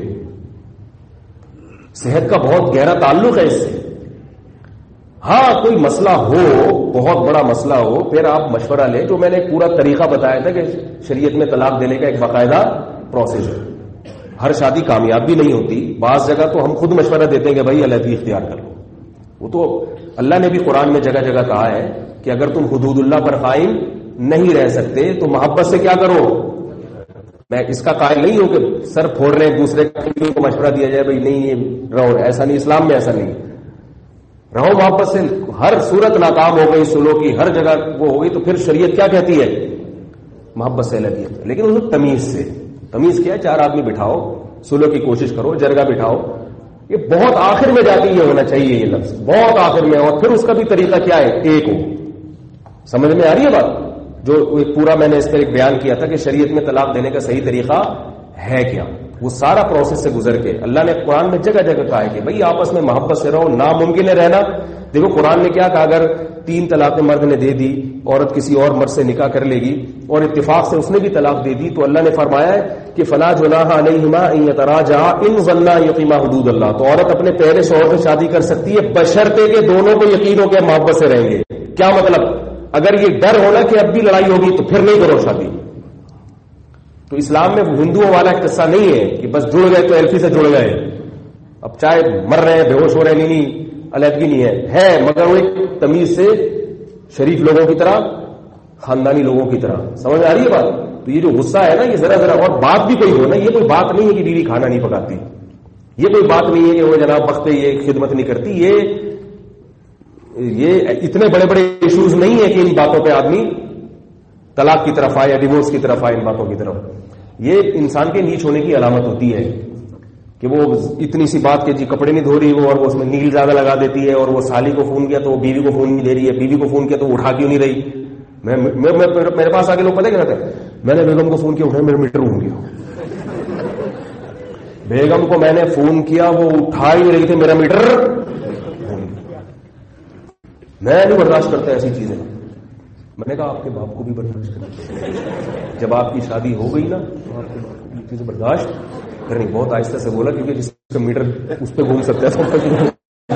صحت کا بہت گہرا تعلق ہے اس سے. ہاں کوئی مسئلہ ہو, بہت بڑا مسئلہ ہو, پھر آپ مشورہ لیں. جو میں نے پورا طریقہ بتایا تھا کہ شریعت میں طلاق دینے کا ایک باقاعدہ پروسیس ہے. ہر شادی کامیاب بھی نہیں ہوتی. بعض جگہ تو ہم خود مشورہ دیتے ہیں کہ بھائی علیحدگی اختیار کر لو. وہ تو اللہ نے بھی قرآن میں جگہ جگہ کہا ہے کہ اگر تم حدود اللہ پر قائم نہیں رہ سکتے تو محبت سے کیا کرو. میں اس کا قائل نہیں ہوں کہ سر پھوڑ رہے ہیں دوسرے کو مشورہ دیا جائے بھائی نہیں یہ رہو, ایسا نہیں, اسلام میں ایسا نہیں. رہو محبت سے. ہر صورت ناکام ہو گئی سلو کی, ہر جگہ وہ ہو گئی, تو پھر شریعت کیا کہتی ہے, محبت سے الگ کیا، لیکن اس کو تمیز سے. تمیز کیا؟ چار آدمی بٹھاؤ، سلو کی کوشش کرو، جرگہ بٹھاؤ. یہ بہت آخر میں جاتی یہ ہونا چاہیے یہ لفظ، بہت آخر میں. اور پھر اس کا بھی طریقہ کیا ہے؟ ایک ہو. سمجھ میں آ رہی ہے بات؟ جو پورا میں نے اس پر ایک بیان کیا تھا کہ شریعت میں طلاق دینے کا صحیح طریقہ ہے کیا، وہ سارا پروسیس سے گزر کے اللہ نے قرآن میں جگہ جگہ کہا ہے کہ بھئی آپس میں محبت سے رہو. ناممکن ہے رہنا. دیکھو قرآن نے کیا کہا، اگر تین طلاقیں مرد نے دے دی، عورت کسی اور مرد سے نکاح کر لے گی اور اتفاق سے اس نے بھی طلاق دے دی، تو اللہ نے فرمایا ہے کہ فلا جناح علیہما ان یتراجعا ان ظنا یقیما حدود اللہ. تو عورت اپنے پہلے شوہر سے شادی کر سکتی ہے بشرطے کہ دونوں کو یقین ہو کہ محبت سے رہیں گے. کیا مطلب؟ اگر یہ ڈر ہونا کہ اب بھی لڑائی ہوگی تو پھر نہیں کرو شادی. تو اسلام میں ہندوؤں والا قصہ نہیں ہے کہ بس جڑ گئے تو ایلفی سے جڑ گئے، اب چاہے مر رہے ہیں، بے ہوش ہو رہے ہیں، نہیں علیحدگی نہیں ہے ہے مگر وہ ایک تمیز سے شریف لوگوں کی طرح، خاندانی لوگوں کی طرح. سمجھ آ رہی ہے بات؟ تو یہ جو غصہ ہے نا یہ ذرا ذرا، اور بات بھی کوئی ہو نا، یہ کوئی بات نہیں ہے کہ بیوی کھانا نہیں پکاتی، یہ کوئی بات نہیں ہے کہ وہ جناب وقت یہ خدمت نہیں کرتی. یہ یہ اتنے بڑے بڑے ایشوز نہیں ہے کہ ان باتوں پہ آدمی طلاق کی طرف آئے یا ڈیورس کی طرف آئے. ان باتوں کی طرف یہ انسان کے نیچ ہونے کی علامت ہوتی ہے کہ وہ اتنی سی بات کہ جی کپڑے نہیں دھو رہی وہ، اور وہ اس میں نیل زیادہ لگا دیتی ہے، اور وہ سالی کو فون کیا تو وہ بیوی کو فون نہیں دے رہی ہے، بیوی کو فون کیا تو وہ اٹھا کیوں نہیں رہی. میں میرے پاس آگے لوگ پتہ کیا کہتے ہیں، میں نے بیگم کو فون کیا اٹھا، میرے میٹر ہوں گیا. بیگم کو میں نے فون کیا وہ اٹھا ہی رہی تھی، میرا میٹر. میں نہیں برداشت کرتا ایسی چیزیں. میں نے کہا آپ کے باپ کو بھی برداشت کرنا، جب آپ کی شادی ہو گئی نا تو آپ کے باپ کو یہ چیزیں برداشت کرنی. بہت آہستہ سے بولا کیونکہ جس کا میٹر اس پہ گھوم سکتا ہے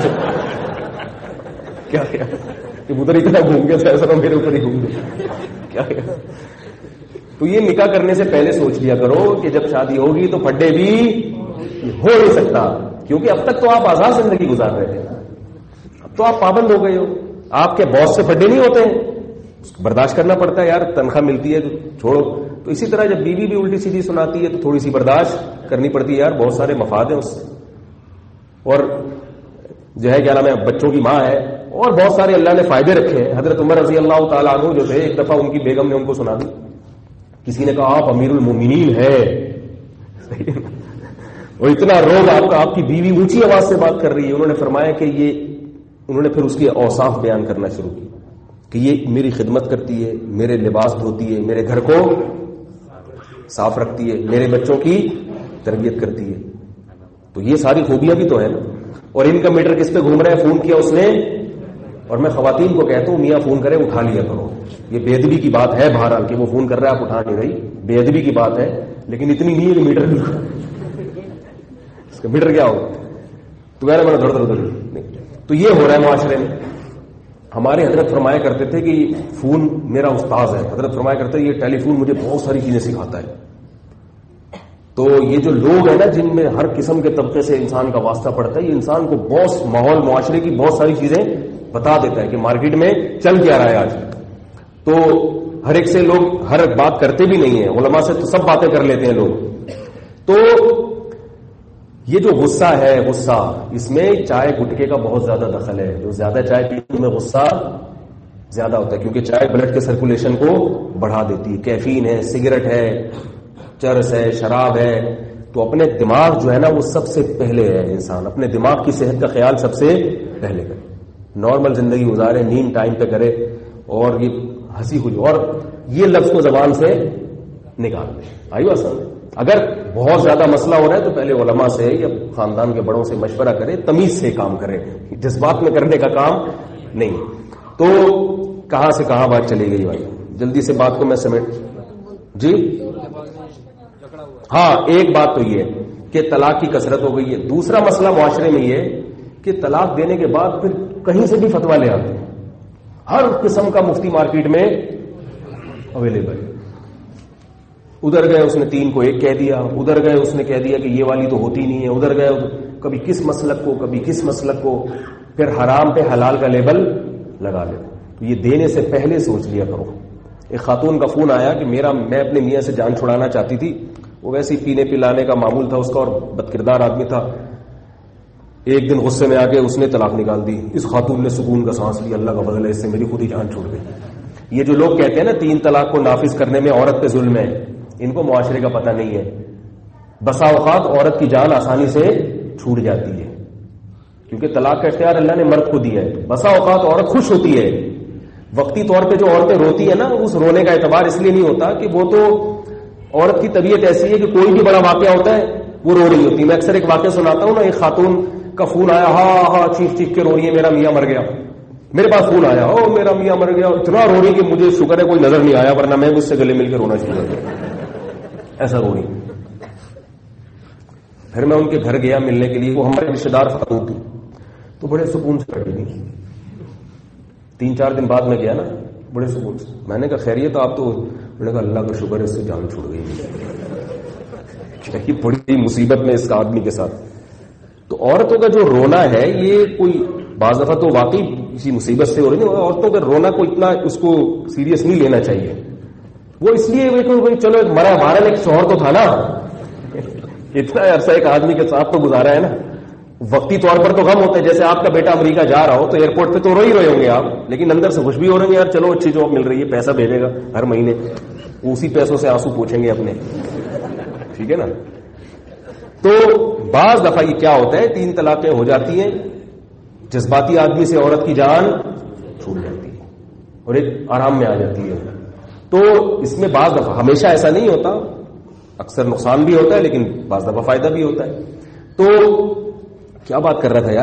کیا کیا کہ ادھر اتنا گھوم گیا تھا، ایسا میرے اوپر ہی گھوم گیا کیا کیا. تو یہ نکاح کرنے سے پہلے سوچ لیا کرو کہ جب شادی ہوگی تو پھڈے بھی ہو نہیں سکتا، کیونکہ اب تک تو آپ آزاد زندگی گزار رہے تھے، اب تو آپ پابند ہو گئے ہو. آپ کے باس سے پھڈے نہیں ہوتے ہیں، برداشت کرنا پڑتا ہے یار، تنخواہ ملتی ہے تو چھوڑو. تو اسی طرح جب بیوی بھی الٹی سیدھی سناتی ہے تو تھوڑی سی برداشت کرنی پڑتی ہے یار، بہت سارے مفاد ہیں اس سے. اور جو ہے کیا نام ہے، بچوں کی ماں ہے اور بہت سارے اللہ نے فائدے رکھے ہیں. حضرت عمر رضی اللہ تعالیٰ عنہ جو تھے، ایک دفعہ ان کی بیگم نے ان کو سنا دی، کسی نے کہا آپ امیر المومنین ہے، اور اتنا روب آپ کا، آپ کی بیوی اونچی آواز سے بات کر رہی ہے. انہوں نے فرمایا کہ یہ، انہوں نے پھر اس کے اوصاف بیان کرنا شروع کی کہ یہ میری خدمت کرتی ہے، میرے لباس دھوتی ہے، میرے گھر کو صاف رکھتی ہے، میرے بچوں کی تربیت کرتی ہے. تو یہ ساری خوبیاں بھی تو ہیں نا. اور ان کا میٹر کس پہ گھوم رہا ہے؟ فون کیا اس نے. اور میں خواتین کو کہتا ہوں میاں فون کرے اٹھا لیا کرو. یہ بے ادبی کی بات ہے بہرحال کہ وہ فون کر رہا ہے آپ اٹھا نہیں رہی، بے ادبی کی بات ہے، لیکن اتنی نہیں ہے کہ میٹر اس کا میٹر کیا ہو تو کہہ رہے میں ادھر ادھر نہیں. تو یہ ہو رہا ہے معاشرے میں. ہمارے حضرت فرمایا کرتے تھے کہ فون میرا استاذ ہے. حضرت فرمایا کرتے ہیں یہ ٹیلی فون مجھے بہت ساری چیزیں سکھاتا ہے. تو یہ جو لوگ ہیں نا جن میں ہر قسم کے طبقے سے انسان کا واسطہ پڑتا ہے، یہ انسان کو بہت ماحول معاشرے کی بہت ساری چیزیں بتا دیتا ہے کہ مارکیٹ میں چل کیا رہا ہے آج. تو ہر ایک سے لوگ ہر بات کرتے بھی نہیں ہیں، علماء سے تو سب باتیں کر لیتے ہیں لوگ. تو یہ جو غصہ ہے، غصہ اس میں چائے گٹکے کا بہت زیادہ دخل ہے. جو زیادہ چائے پینے میں غصہ زیادہ ہوتا ہے، کیونکہ چائے بلڈ کے سرکولیشن کو بڑھا دیتی ہے. کیفین ہے، سگریٹ ہے، چرس ہے، شراب ہے. تو اپنے دماغ جو ہے نا وہ سب سے پہلے ہے. انسان اپنے دماغ کی صحت کا خیال سب سے پہلے کرے، نارمل زندگی گزارے، نیند ٹائم پہ کرے، اور یہ ہنسی خوشی اور یہ لفظ کو زبان سے نکال دے. آئیو اصل اگر بہت زیادہ مسئلہ ہو رہا ہے تو پہلے علماء سے یا خاندان کے بڑوں سے مشورہ کرے، تمیز سے کام کرے، جذبات میں کرنے کا کام نہیں. تو کہاں سے کہاں بات چلی گئی بھائی؟ جلدی سے بات کو میں سمیٹ. جی ہاں، ایک بات تو یہ کہ طلاق کی کثرت ہو گئی ہے. دوسرا مسئلہ معاشرے میں یہ کہ طلاق دینے کے بعد پھر کہیں سے بھی فتویٰ لے آتے ہیں. ہر قسم کا مفتی مارکیٹ میں اویلیبل ہے. ادھر گئے اس نے تین کو ایک کہہ دیا، ادھر گئے اس نے کہہ دیا کہ یہ والی تو ہوتی نہیں ہے، ادھر گئے کبھی کس مسلک کو کبھی کس مسلک کو، پھر حرام پہ حلال کا لیبل لگا لے. تو یہ دینے سے پہلے سوچ لیا کرو. ایک خاتون کا فون آیا کہ میرا میں اپنے میاں سے جان چھڑانا چاہتی تھی، وہ ویسے ہی پینے پلانے کا معمول تھا اس کا اور بدکردار آدمی تھا. ایک دن غصے میں آ کے اس نے طلاق نکال دی. اس خاتون نے سکون کا سانس لیا، اللہ کا فضل ہے اس سے میری خود ہی جان چھوٹ گئی. یہ جو لوگ کہتے ہیں نا تین طلاق کو نافذ کرنے میں عورت پہ ظلم ہے، ان کو معاشرے کا پتہ نہیں ہے. بسا اوقات عورت کی جان آسانی سے چھوٹ جاتی ہے کیونکہ طلاق کا اختیار اللہ نے مرد کو دیا ہے. بسا اوقات عورت خوش ہوتی ہے، وقتی طور پہ جو عورتیں روتی ہیں نا، اس رونے کا اعتبار اس لیے نہیں ہوتا کہ وہ تو عورت کی طبیعت ایسی ہے کہ کوئی بھی بڑا واقعہ ہوتا ہے وہ رو رہی ہوتی ہے. میں اکثر ایک واقعہ سناتا ہوں نا، ایک خاتون کا فون آیا، ہاں ہاں چیخ چیخ کے رو رہی ہے، میرا میاں مر گیا. میرے پاس فون آیا، او میرا میاں مر گیا، اتنا رو رہی کہ مجھے شکر ہے کوئی نظر نہیں آیا، ورنہ میں اس سے گلے مل کے رونا شروع کر دیا. ایسا رو رہی. پھر میں ان کے گھر گیا ملنے کے لیے، وہ ہمارے رشتے دار خاتون تھی، تو بڑے سکون سے بیٹھی تھی. تین چار دن بعد میں گیا نا، بڑے سکون سے. میں نے کہا خیریت آپ؟ تو میں نے کہا اللہ کا شکر ہے اس سے جان چھوڑ گئی. کہ بڑی مصیبت میں اس آدمی کے ساتھ. تو عورتوں کا جو رونا ہے یہ کوئی بعض دفعہ تو واقعی کسی مصیبت سے ہو رہی ہے. عورتوں کا رونا کو اتنا اس کو سیریس نہیں لینا چاہیے. وہ اس لیے چلو مرا ہمارا ایک شوہر تو تھا نا، اتنا عرصہ ایک آدمی کے ساتھ تو گزارا ہے نا. وقتی طور پر تو غم ہوتا ہے، جیسے آپ کا بیٹا امریکہ جا رہا ہو تو ایئرپورٹ پہ تو رو ہی رہے ہوں گے آپ، لیکن اندر سے خوش بھی ہو رہے ہیں یار چلو اچھی جاب مل رہی ہے، پیسہ بھیجے گا ہر مہینے، اسی پیسوں سے آنسو پوچھیں گے اپنے. ٹھیک ہے نا. تو بعض دفعہ یہ کیا ہوتا ہے، تین طلاقیں ہو جاتی ہیں، جذباتی آدمی سے عورت کی جان چھوٹ جاتی ہے اور ایک آرام میں آ جاتی ہے. تو اس میں بعض دفعہ، ہمیشہ ایسا نہیں ہوتا، اکثر نقصان بھی ہوتا ہے لیکن بعض دفعہ فائدہ بھی ہوتا ہے. تو کیا بات کر رہا تھا یار؟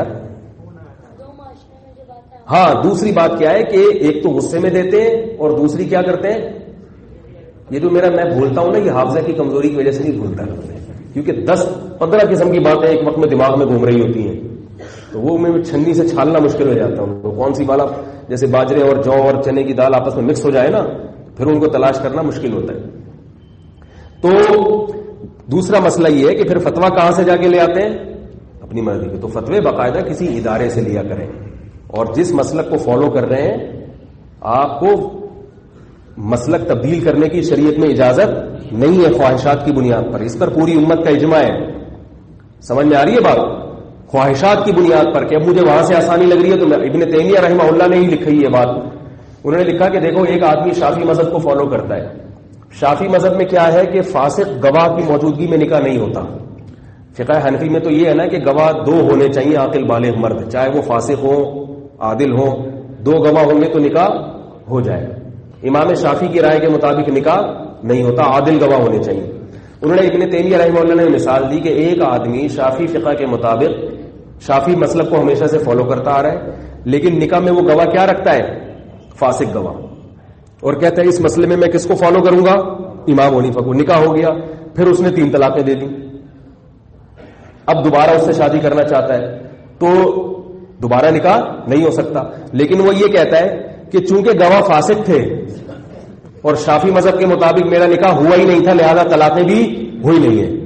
ہاں، دوسری بات کیا ہے کہ ایک تو غصے میں دیتے ہیں اور دوسری کیا کرتے ہیں، یہ جو میرا میں بھولتا ہوں نا، یہ حافظہ کی کمزوری کی وجہ سے نہیں بھولتا، کیونکہ دس پندرہ قسم کی باتیں ایک وقت میں دماغ میں گھوم رہی ہوتی ہیں، تو وہ میں چھنی سے چھالنا مشکل ہو جاتا ہوں. تو کون سی والا، جیسے باجرے اور جو اور چنے کی دال آپس میں مکس ہو جائے نا، پھر ان کو تلاش کرنا مشکل ہوتا ہے. تو دوسرا مسئلہ یہ ہے کہ پھر فتویٰ کہاں سے جا کے لے آتے ہیں؟ اپنی مرضی کے. تو فتوے باقاعدہ کسی ادارے سے لیا کریں، اور جس مسلک کو فالو کر رہے ہیں آپ کو مسلک تبدیل کرنے کی شریعت میں اجازت نہیں ہے خواہشات کی بنیاد پر. اس پر پوری امت کا اجماع ہے. سمجھ میں آ رہی ہے بات؟ خواہشات کی بنیاد پر کہ اب مجھے وہاں سے آسانی لگ رہی ہے. تو ابن تیمیہ رحمہ اللہ نے ہی لکھی یہ بات. انہوں نے لکھا کہ دیکھو ایک آدمی شافعی مذہب کو فالو کرتا ہے. شافعی مذہب میں کیا ہے کہ فاسق گواہ کی موجودگی میں نکاح نہیں ہوتا. فقہ حنفی میں تو یہ ہے نا کہ گواہ دو ہونے چاہیے، عاقل بالغ مرد، چاہے وہ فاسق ہو عادل ہو، دو گواہ ہوں گے تو نکاح ہو جائے. امام شافعی کی رائے کے مطابق نکاح نہیں ہوتا، عادل گواہ ہونے چاہیے. انہوں نے ابن تیمیہ رحمہ اللہ نے مثال دی کہ ایک آدمی شافعی فقہ کے مطابق شافعی مسلک کو ہمیشہ سے فالو کرتا آ رہا ہے، لیکن نکاح میں وہ گواہ کیا رکھتا ہے؟ فاسق گواہ. اور کہتا ہے اس مسئلے میں میں کس کو فالو کروں گا؟ امام حنیفہ کو. نکاح ہو گیا، پھر اس نے تین طلاقیں دے دی. اب دوبارہ اس سے شادی کرنا چاہتا ہے تو دوبارہ نکاح نہیں ہو سکتا. لیکن وہ یہ کہتا ہے کہ چونکہ گواہ فاسق تھے اور شافعی مذہب کے مطابق میرا نکاح ہوا ہی نہیں تھا، لہذا طلاقیں بھی ہوئی نہیں ہے.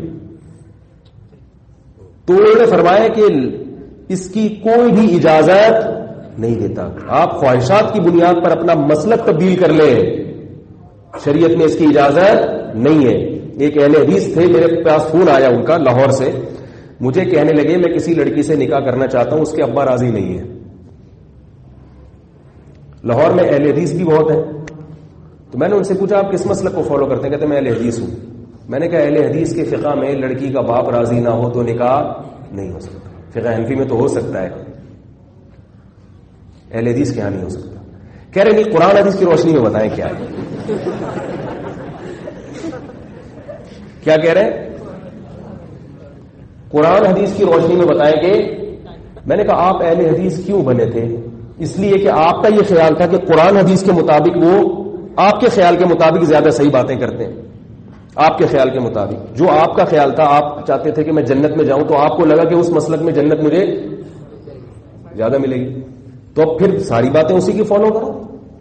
تو انہوں نے فرمایا کہ اس کی کوئی بھی اجازت نہیں دیتا. آپ خواہشات کی بنیاد پر اپنا مسلک تبدیل کر لیں، شریعت میں اس کی اجازت نہیں ہے. ایک اہل حدیث تھے، میرے پاس فون آیا ان کا لاہور سے، مجھے کہنے لگے میں کسی لڑکی سے نکاح کرنا چاہتا ہوں، اس کے ابا راضی نہیں ہے. لاہور میں اہل حدیث بھی بہت ہیں. تو میں نے ان سے پوچھا آپ کس مسلک کو فالو کرتے ہیں؟ کہتے ہیں میں اہل حدیث ہوں. میں نے کہا اہل حدیث کے فقہ میں لڑکی کا باپ راضی نہ ہو تو نکاح نہیں ہو سکتا. فقہ حنفی میں تو ہو سکتا ہے، اہل حدیث کے یہاں نہیں ہو سکتا. کہہ رہے نہیں، قرآن حدیث کی روشنی میں بتائیں کیا ہے. کیا کہہ رہے ہیں؟ قرآن حدیث کی روشنی میں بتائیں کہ میں نے کہا آپ اہل حدیث کیوں بنے تھے؟ اس لیے کہ آپ کا یہ خیال تھا کہ قرآن حدیث کے مطابق وہ آپ کے خیال کے مطابق زیادہ صحیح باتیں کرتے ہیں. آپ کے خیال کے مطابق جو آپ کا خیال تھا، آپ چاہتے تھے کہ میں جنت میں جاؤں، تو آپ کو لگا کہ اس مسلک میں جنت مجھے زیادہ ملے گی، تو اب پھر ساری باتیں اسی کی فالو کرو.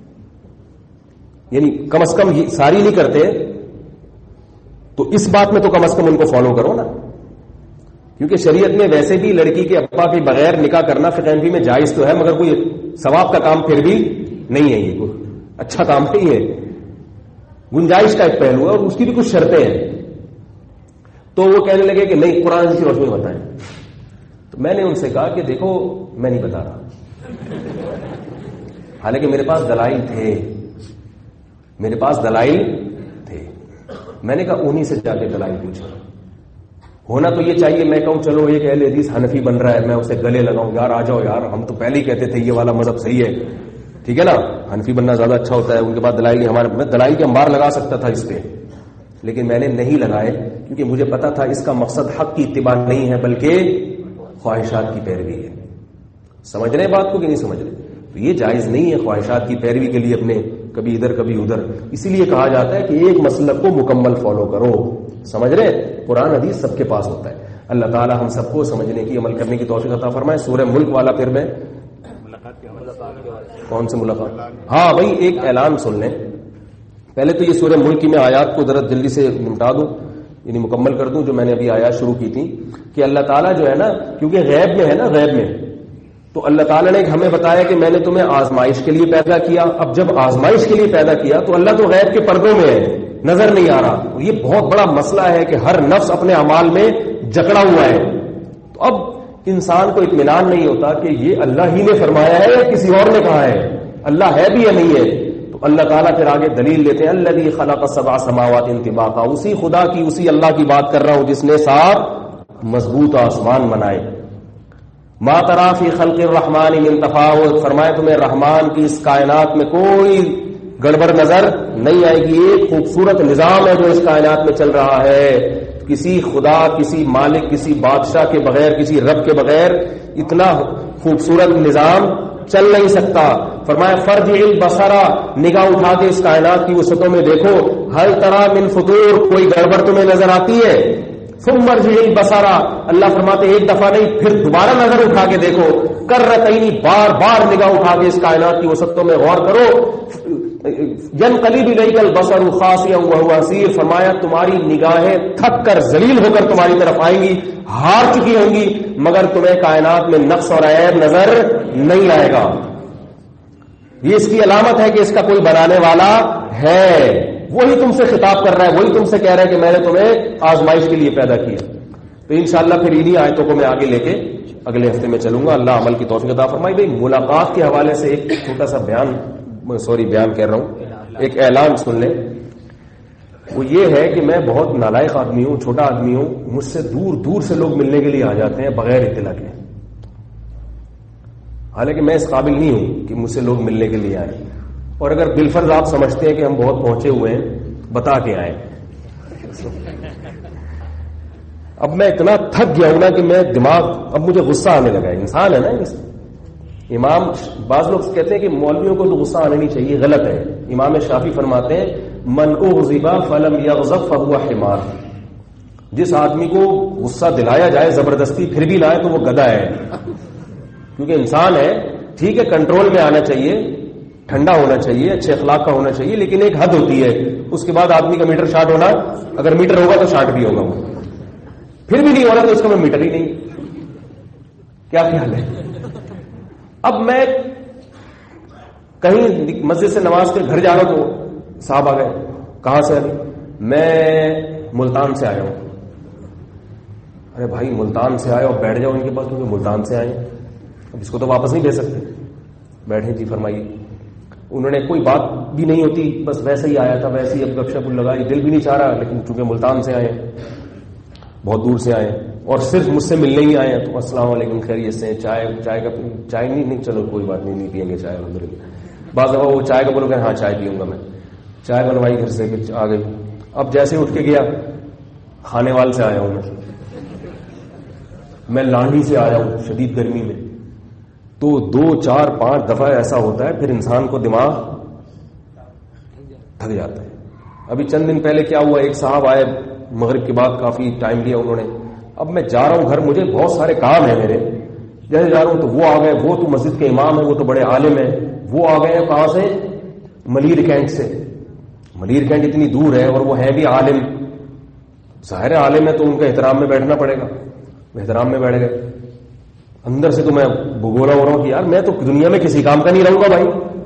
یعنی کم از کم ساری نہیں کرتے تو اس بات میں تو کم از کم ان کو فالو کرو نا. کیونکہ شریعت میں ویسے بھی لڑکی کے ابا کے بغیر نکاح کرنا فقہ حنفی میں جائز تو ہے، مگر کوئی ثواب کا کام پھر بھی نہیں ہے، یہ کوئی اچھا کام نہیں ہے، گنجائش کا ایک پہلو ہے اور اس کی بھی کچھ شرطیں ہیں. تو وہ کہنے لگے کہ نہیں قرآن کی روشنی میں بتائیں. تو میں نے ان سے کہا کہ دیکھو میں نہیں بتا رہا، حالانکہ میرے پاس دلائل تھے. میرے پاس دلائل تھے. میں نے کہا انہی سے جا کے دلائل پوچھا. ہونا تو یہ چاہیے میں کہوں چلو ایک اہل حدیث حنفی بن رہا ہے, میں اسے گلے لگاؤں, یار آ جاؤ یار, ہم تو پہلے ہی کہتے تھے یہ والا مذہب صحیح ہے, ٹھیک ہے نا, حنفی بننا زیادہ اچھا ہوتا ہے. ان کے بعد دلائل ہمارے, میں دلائل کے انبار لگا سکتا تھا اس پہ, لیکن میں نے نہیں لگائے کیونکہ مجھے پتا تھا اس کا مقصد حق کی اتباع نہیں ہے بلکہ خواہشات کی پیروی ہے. سمجھ رہے بات کو کہ نہیں سمجھ رہے؟ تو یہ جائز نہیں ہے خواہشات کی پیروی کے لیے اپنے کبھی ادھر کبھی ادھر. اسی لیے کہا جاتا ہے کہ ایک مسلک کو مکمل فالو کرو. سمجھ رہے؟ قرآن حدیث سب کے پاس ہوتا ہے. اللہ تعالی ہم سب کو سمجھنے کی عمل کرنے کی توفیق عطا فرمائے. سورہ ملک والا پھر میں کون سے ملاقات, ہاں بھائی ایک اعلان سن لیں پہلے تو. یہ سورہ ملک کی میں آیات کو ذرا جلدی سے نمٹا دوں, یعنی مکمل کر دوں جو میں نے ابھی آیات شروع کی تھی. کہ اللہ تعالیٰ جو ہے نا, کیونکہ غیب میں ہے نا, غیب میں تو اللہ تعالیٰ نے ہمیں بتایا کہ میں نے تمہیں آزمائش کے لیے پیدا کیا. اب جب آزمائش کے لیے پیدا کیا تو اللہ تو غیب کے پردوں میں ہے, نظر نہیں آ رہا. اور یہ بہت بڑا مسئلہ ہے کہ ہر نفس اپنے اعمال میں جکڑا ہوا ہے. تو اب انسان کو اطمینان نہیں ہوتا کہ یہ اللہ ہی نے فرمایا ہے یا کسی اور نے کہا ہے, اللہ ہے بھی یا نہیں ہے. تو اللہ تعالیٰ پھر آگے دلیل لیتے ہیں, الذی خلق سبع سماوات طباقا, اسی خدا کی, اسی اللہ کی بات کر رہا ہوں جس نے سات مضبوط آسمان بنائے. ما تری فی خلق الرحمن من تفاوت, فرمائے تمہیں رحمان کی اس کائنات میں کوئی گڑبڑ نظر نہیں آئے گی. ایک خوبصورت نظام ہے جو اس کائنات میں چل رہا ہے. کسی خدا, کسی مالک, کسی بادشاہ کے بغیر, کسی رب کے بغیر اتنا خوبصورت نظام چل نہیں سکتا. فرمایا فرجع البصر, نگاہ اٹھا کے اس کائنات کی وسعتوں میں دیکھو, ہل تری من فطور, کوئی گڑبڑ تمہیں نظر آتی ہے؟ ثم ارجع البصر, اللہ فرماتے ایک دفعہ نہیں پھر دوبارہ نظر اٹھا کے دیکھو, کرتین, بار بار نگاہ اٹھا کے اس کائنات کی وسعتوں میں غور کرو. ینقلب الیک البصر خاسئا وهو حسیر, فرمایا تمہاری نگاہیں تھک کر ذلیل ہو کر تمہاری طرف آئیں گی, ہار چکی ہوں گی, مگر تمہیں کائنات میں نقص اور عیب نظر نہیں آئے گا. یہ اس کی علامت ہے کہ اس کا کوئی بنانے والا ہے. وہی تم سے خطاب کر رہا ہے, وہی تم سے کہہ رہا ہے کہ میں نے تمہیں آزمائش کے لیے پیدا کیا. تو انشاءاللہ پھر انہی آیتوں کو میں آگے لے کے اگلے ہفتے میں چلوں گا. اللہ عمل کی توفیق عطا فرمائے. بھائی ملاقات کے حوالے سے ایک چھوٹا سا بیان, سوری بیان کہہ رہا ہوں, ایک اعلان سن لیں. وہ یہ ہے کہ میں بہت نالائق آدمی ہوں, چھوٹا آدمی ہوں, مجھ سے دور دور سے لوگ ملنے کے لیے آ جاتے ہیں بغیر اطلاع کے. حالانکہ میں اس قابل نہیں ہوں کہ مجھ سے لوگ ملنے کے لیے آئیں, اور اگر بالفرض آپ سمجھتے ہیں کہ ہم بہت پہنچے ہوئے ہیں بتا کے آئیں. اب میں اتنا تھک گیا ہوں نا کہ میں دماغ, اب مجھے غصہ آنے لگا ہے. انسان ہے نا, امام بعض لوگ کہتے ہیں کہ مولویوں کو تو غصہ آنا نہیں چاہیے, غلط ہے. امام شافعی فرماتے ہیں من اغضب فلم یغضب فهو حمار, جس آدمی کو غصہ دلایا جائے زبردستی پھر بھی لائے تو وہ گدھا ہے. کیونکہ انسان ہے, ٹھیک ہے کنٹرول میں آنا چاہیے, ٹھنڈا ہونا چاہیے, اچھے اخلاق کا ہونا چاہیے, لیکن ایک حد ہوتی ہے. اس کے بعد آدمی کا میٹر شارٹ ہونا, اگر میٹر ہوگا تو شارٹ بھی ہوگا, وہ پھر بھی نہیں ہو رہا تو اس کا میں میٹر ہی نہیں. کیا خیال ہے؟ اب میں کہیں مسجد سے نماز کے گھر جا رہا تو صاحب آ گئے, کہاں سے؟ ابھی میں ملتان سے آیا ہوں. ارے بھائی ملتان سے آئے اور بیٹھ جاؤ ان کے پاس, کیونکہ ملتان سے آئے, اب اس کو تو واپس نہیں دے سکتے. بیٹھے جی فرمائیے. انہوں نے کوئی بات بھی نہیں ہوتی, بس ویسے ہی آیا تھا, ویسے ہی اب گپ شپ لگائی, دل بھی نہیں چاہ رہا, لیکن چونکہ ملتان سے آئے, بہت دور سے آئے, اور صرف مجھ سے ملنے ہی آئے ہیں, تو السلام علیکم خیریت سے, چائے چائے کا چائے نہیں نہیں چلو کوئی بات نہیں, نہیں پئیں گے چائے الحمد للہ. بعض دفعہ وہ چائے کا بولو کہ ہاں چائے پیوں گا میں, چائے بنوائی گھر سے, آ گئی. اب جیسے اٹھ کے گیا, کھانے وال سے آیا ہوں میں, میں لانڈی سے آیا ہوں شدید گرمی میں, تو دو چار پانچ دفعہ ایسا ہوتا ہے, پھر انسان کو دماغ تھک جاتا ہے. ابھی چند دن پہلے کیا ہوا, ایک صاحب آئے مغرب کے بعد, کافی ٹائم لیا انہوں نے. اب میں جا رہا ہوں گھر, مجھے بہت سارے کام ہیں میرے, جیسے جا رہا ہوں تو وہ آ گئے, وہ تو مسجد کے امام ہیں, وہ تو بڑے عالم ہیں, وہ آ گئے ہیں کہاں سے, ملیر کینٹ سے. ملیر کینٹ اتنی دور ہے اور وہ ہے بھی عالم, ظاہر عالم ہے تو ان کا احترام میں بیٹھنا پڑے گا. احترام میں بیٹھ گئے. اندر سے تو میں بگولا ہو رہا ہوں کہ یار میں تو دنیا میں کسی کام کا نہیں رہوں گا بھائی.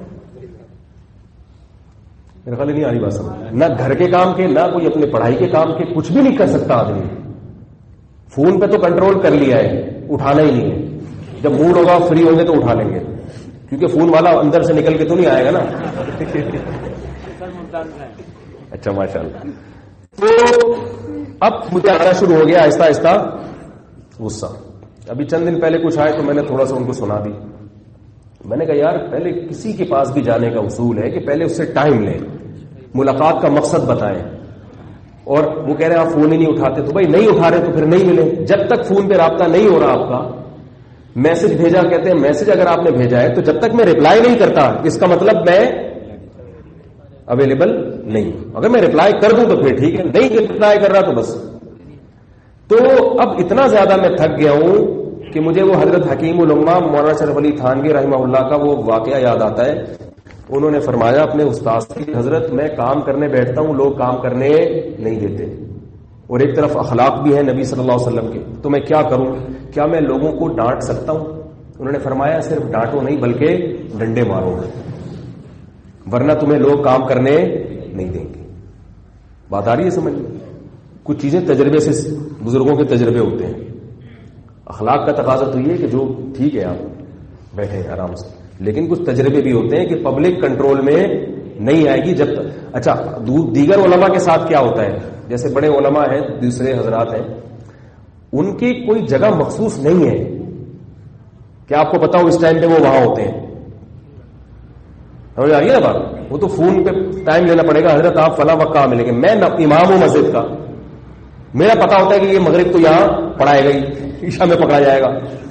میرے خیال نہیں آ رہی بات سمجھ, نہ گھر کے کام کے, نہ کوئی اپنے پڑھائی کے کام کے, کچھ بھی نہیں کر سکتا آدمی. فون پہ تو کنٹرول کر لیا ہے, اٹھانا ہی نہیں ہے. جب موڈ ہوگا فری ہوں گے تو اٹھا لیں گے, کیونکہ فون والا اندر سے نکل کے تو نہیں آئے گا نا. اچھا ماشاء اللہ. تو اب مجھے آنا شروع ہو گیا آہستہ آہستہ غصہ. ابھی چند دن پہلے کچھ آئے تو میں نے تھوڑا سا ان کو سنا دی. میں نے کہا یار پہلے کسی کے پاس بھی جانے کا اصول ہے کہ پہلے اس سے ٹائم لیں, ملاقات کا مقصد بتائیں. اور وہ کہہ رہے ہیں آپ فون ہی نہیں اٹھاتے, تو بھائی نہیں اٹھا رہے تو پھر نہیں ملے. جب تک فون پہ رابطہ نہیں ہو رہا آپ کا, میسج بھیجا, کہتے ہیں میسج اگر آپ نے بھیجا ہے تو جب تک میں ریپلائی نہیں کرتا اس کا مطلب میں اویلیبل نہیں. اگر میں ریپلائی کر دوں تو پھر ٹھیک ہے, نہیں ریپلائی کر رہا تو بس. تو اب اتنا زیادہ میں تھک گیا ہوں کہ مجھے وہ حضرت حکیم الامہ مولانا شرف علی تھانوی رحمہ اللہ کا وہ واقعہ یاد آتا ہے. انہوں نے فرمایا اپنے استاد کی, حضرت میں کام کرنے بیٹھتا ہوں لوگ کام کرنے نہیں دیتے, اور ایک طرف اخلاق بھی ہے نبی صلی اللہ علیہ وسلم کے, تو میں کیا کروں, کیا میں لوگوں کو ڈانٹ سکتا ہوں؟ انہوں نے فرمایا صرف ڈانٹو نہیں بلکہ ڈنڈے مارو, ورنہ تمہیں لوگ کام کرنے نہیں دیں گے. بات آ رہی ہے سمجھ میں؟ کچھ چیزیں تجربے سے, بزرگوں کے تجربے ہوتے ہیں. اخلاق کا تقاضا تو یہ کہ جو ٹھیک ہے آپ بیٹھے ہیں آرام سے, لیکن کچھ تجربے بھی ہوتے ہیں کہ پبلک کنٹرول میں نہیں آئے گی جب تک. اچھا دیگر علماء کے ساتھ کیا ہوتا ہے, جیسے بڑے علماء ہیں, دوسرے حضرات ہیں, ان کی کوئی جگہ مخصوص نہیں ہے کہ آپ کو پتا ہو اس ٹائم پہ وہ وہاں ہوتے ہیں. سمجھ آ رہی ہے نا بات؟ وہ تو فون پہ ٹائم لینا پڑے گا, حضرت آپ فلاں وقت کہاں ملیں گے. میں امام ہوں مسجد کا, میرا پتا ہوتا ہے کہ یہ مغرب تو یہاں پڑھائے گا ہی, عشاء میں پکڑا جائے گا.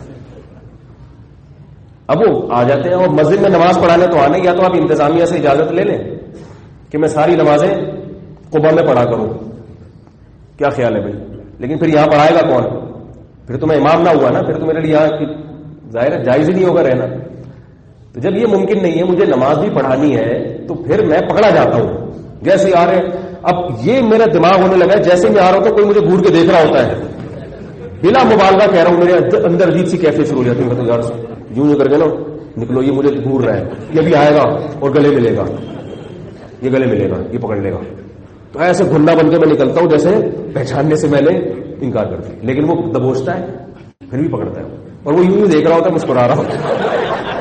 اب وہ آ جاتے ہیں اور مسجد میں نماز پڑھانے تو آنے, یا تو آپ انتظامیہ سے اجازت لے لیں کہ میں ساری نمازیں قبا میں پڑھا کروں, کیا خیال ہے بھائی؟ لیکن پھر یہاں پڑھائے گا کون؟ پھر تو میں امام نہ ہوا نا, پھر تو میرے لیے یہاں ظاہر ہے جائز ہی نہیں ہوگا رہنا. تو جب یہ ممکن نہیں ہے, مجھے نماز بھی پڑھانی ہے, تو پھر میں پکڑا جاتا ہوں جیسے آ رہے. اب یہ میرا دماغ ہونے لگا ہے جیسے میں آ رہا ہوں تو کوئی مجھے گور کے دیکھ رہا ہوتا ہے, بلا مبالغہ کہہ رہا ہوں, میرے اندر عجیب سی کیفیت شروع ہو جاتی ہے. یار یوں یوں کر کے نا نکلو, یہ مجھے گور رہا ہے, یہ بھی آئے گا اور گلے ملے گا, یہ گلے ملے گا, یہ پکڑ لے گا. تو ایسے گھنڈا بن کے میں نکلتا ہوں جیسے پہچاننے سے میں نے انکار کر دیا, لیکن وہ دبوچتا ہے پھر بھی پکڑتا ہے, اور وہ یوں دیکھ رہا ہوتا ہے, مسکرا رہا ہوتا ہے,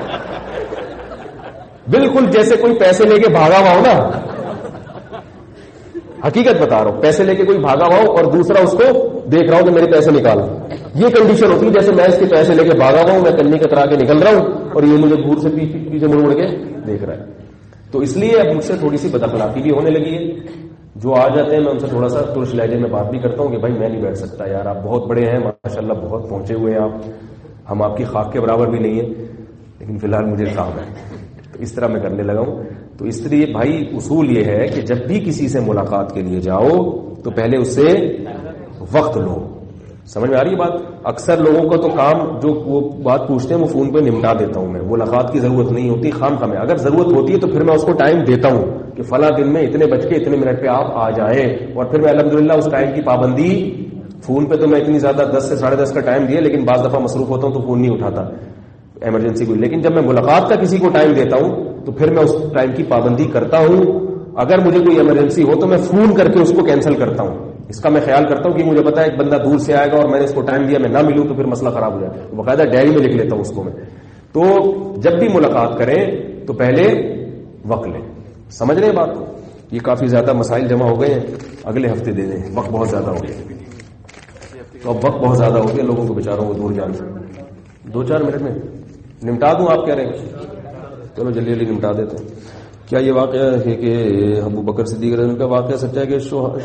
بالکل جیسے کوئی پیسے لے کے بھاگا ہوا ہو نا. حقیقت بتا رہا ہوں, پیسے لے کے کوئی بھاگا ہوا ہو اور دوسرا اس کو دیکھ رہا ہوں کہ میرے پیسے نکالو. یہ کنڈیشن ہوتی ہے جیسے میں اس کے پیسے لے کے بھاگا ہوا ہوں, میں کنی کترا کے نکل رہا ہوں اور یہ مجھے دور سے پیچھے مڑ مڑ کے دیکھ رہا ہے. تو اس لیے اب مجھ سے تھوڑی سی بد اخلاقی بھی ہونے لگی ہے. جو آ جاتے ہیں میں ان سے تھوڑا سا ترش لہجے میں بات بھی کرتا ہوں کہ بھائی میں نہیں بیٹھ سکتا یار, آپ بہت بڑے ہیں ماشاءاللہ, بہت پہنچے ہوئے ہیں آپ, ہم آپ کی خاک کے برابر بھی نہیں ہیں, لیکن فی الحال مجھے کام ہے. تو اس طرح میں کرنے لگا ہوں. تو اس لیے بھائی اصول یہ ہے کہ جب بھی کسی سے ملاقات کے لیے جاؤ تو پہلے اس سے وقت لو. سمجھ میں آ رہی ہے بات؟ اکثر لوگوں کا تو کام جو وہ بات پوچھتے ہیں وہ فون پہ نمٹا دیتا ہوں میں, ملاقات کی ضرورت نہیں ہوتی خام خام. اگر ضرورت ہوتی ہے تو پھر میں اس کو ٹائم دیتا ہوں کہ فلاں دن میں اتنے بج کے اتنے منٹ پہ آپ آ جائیں, اور پھر میں الحمدللہ اس ٹائم کی پابندی. فون پہ تو میں اتنی زیادہ دس سے ساڑھے دس کا ٹائم دیا, لیکن بعض دفعہ مصروف ہوتا ہوں تو فون نہیں اٹھاتا ایمرجنسی کو. لیکن جب میں ملاقات کا کسی کو ٹائم دیتا ہوں تو پھر میں اس ٹائم کی پابندی کرتا ہوں. اگر مجھے کوئی ایمرجنسی ہو تو میں فون کر کے اس کو کینسل کرتا ہوں. اس کا میں خیال کرتا ہوں کہ مجھے پتا ہے ایک بندہ دور سے آئے گا اور میں نے اس کو ٹائم دیا, میں نہ ملوں تو پھر مسئلہ خراب ہو جائے گا. باقاعدہ ڈائری میں لکھ لیتا ہوں اس کو میں. تو جب بھی ملاقات کریں تو پہلے وقت لیں. سمجھ رہے ہیں بات کو؟ یہ کافی زیادہ مسائل جمع ہو گئے ہیں, اگلے ہفتے دے دیں, وقت بہت زیادہ ہو گیا. تو اب وقت بہت زیادہ ہو گیا, لوگوں کو بیچاروں کو دور جانا. دو چار منٹ میں نمٹا دوں, آپ کہہ رہے ہیں؟ چلو جلدی جلدی نمٹا دیتے ہیں. کیا یہ واقعہ ہے کہ ابو بکر صدیق رضی اللہ عنہ کا واقعہ سچا ہے کہ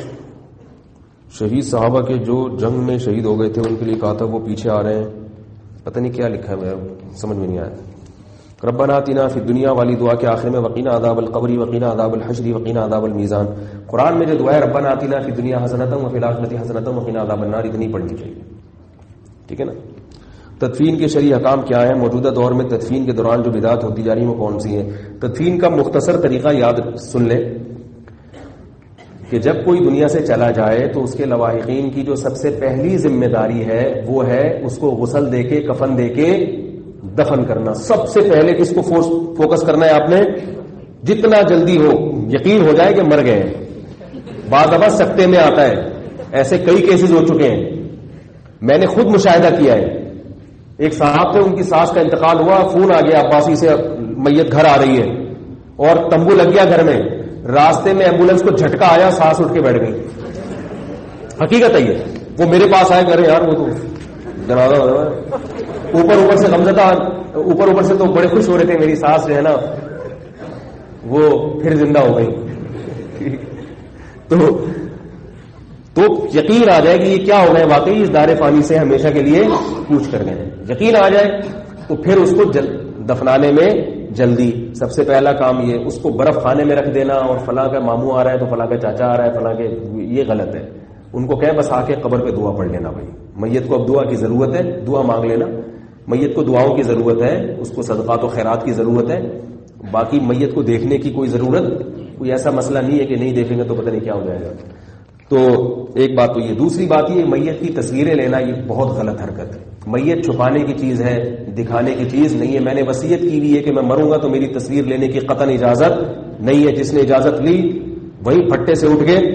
شہید صحابہ کے جو جنگ میں شہید ہو گئے تھے ان کے لیے کہا تھا وہ پیچھے آ رہے ہیں؟ پتہ نہیں کیا لکھا ہے, میں سمجھ میں نہیں آیا. ربنا آتنا فی الدنیا والی دعا کے آخر میں وقینا عذاب القبر وقینا عذاب الحشر وقینا عذاب المیزان. قرآن میں جو دعا ہے ربنا آتنا فی الدنیا حسنۃ وفی الآخرۃ حسنۃ وقینا عذاب النار, اتنی پڑھنی چاہیے. ٹھیک ہے نا؟ تدفین کے شرعی احکام کیا ہے؟ موجودہ دور میں تدفین کے دوران جو بدعات ہوتی جا رہی ہیں وہ کون سی ہیں؟ تدفین کا مختصر طریقہ یاد سن لیں کہ جب کوئی دنیا سے چلا جائے تو اس کے لواحقین کی جو سب سے پہلی ذمہ داری ہے وہ ہے اس کو غسل دے کے کفن دے کے دفن کرنا. سب سے پہلے کس کو فوکس کرنا ہے آپ نے؟ جتنا جلدی ہو یقین ہو جائے کہ مر گئے. بعض دفعہ سکتے میں آتا ہے, ایسے کئی کیسز ہو چکے ہیں, میں نے خود مشاہدہ کیا ہے. ایک صاحب تھے, ان کی ساس کا انتقال ہوا, فون آ گیا عباسی سے میت گھر آ رہی ہے اور تمبو لگ گیا گھر میں, راستے میں ایمبولینس کو جھٹکا آیا, سانس اٹھ کے بیٹھ گئی. حقیقت ہے یہ. وہ میرے پاس آئے کرے یار وہ تو جنازہ اوپر اوپر سے غمزدہ, اوپر اوپر سے تو بڑے خوش ہو رہے تھے, میری سانس جو ہے نا وہ پھر زندہ ہو گئی. تو تو یقین آ جائے کہ یہ کیا ہو گئے, واقعی اس دار فانی سے ہمیشہ کے لیے کوچ کر گئے. یقین آ جائے تو پھر اس کو دفنانے میں جلدی. سب سے پہلا کام یہ, اس کو برف خانے میں رکھ دینا, اور فلاں کا ماموں آ رہا ہے تو فلاں کا چاچا آ رہا ہے, فلاں کے, یہ غلط ہے. ان کو کہیں بس آ کے قبر پہ دعا پڑھ لینا. بھائی میت کو اب دعا کی ضرورت ہے, دعا مانگ لینا. میت کو دعاؤں کی ضرورت ہے, اس کو صدقات و خیرات کی ضرورت ہے. باقی میت کو دیکھنے کی کوئی ضرورت, کوئی ایسا مسئلہ نہیں ہے کہ نہیں دیکھیں گے تو پتہ نہیں کیا ہو جائے گا. تو ایک بات تو یہ. دوسری بات یہ, میت کی تصویریں لینا یہ بہت غلط حرکت ہے. میت چھپانے کی چیز ہے, دکھانے کی چیز نہیں ہے. میں نے وصیت کی ہوئی ہے کہ میں مروں گا تو میری تصویر لینے کی قطعاً اجازت نہیں ہے. جس نے اجازت لی وہی پھٹے سے اٹھ کے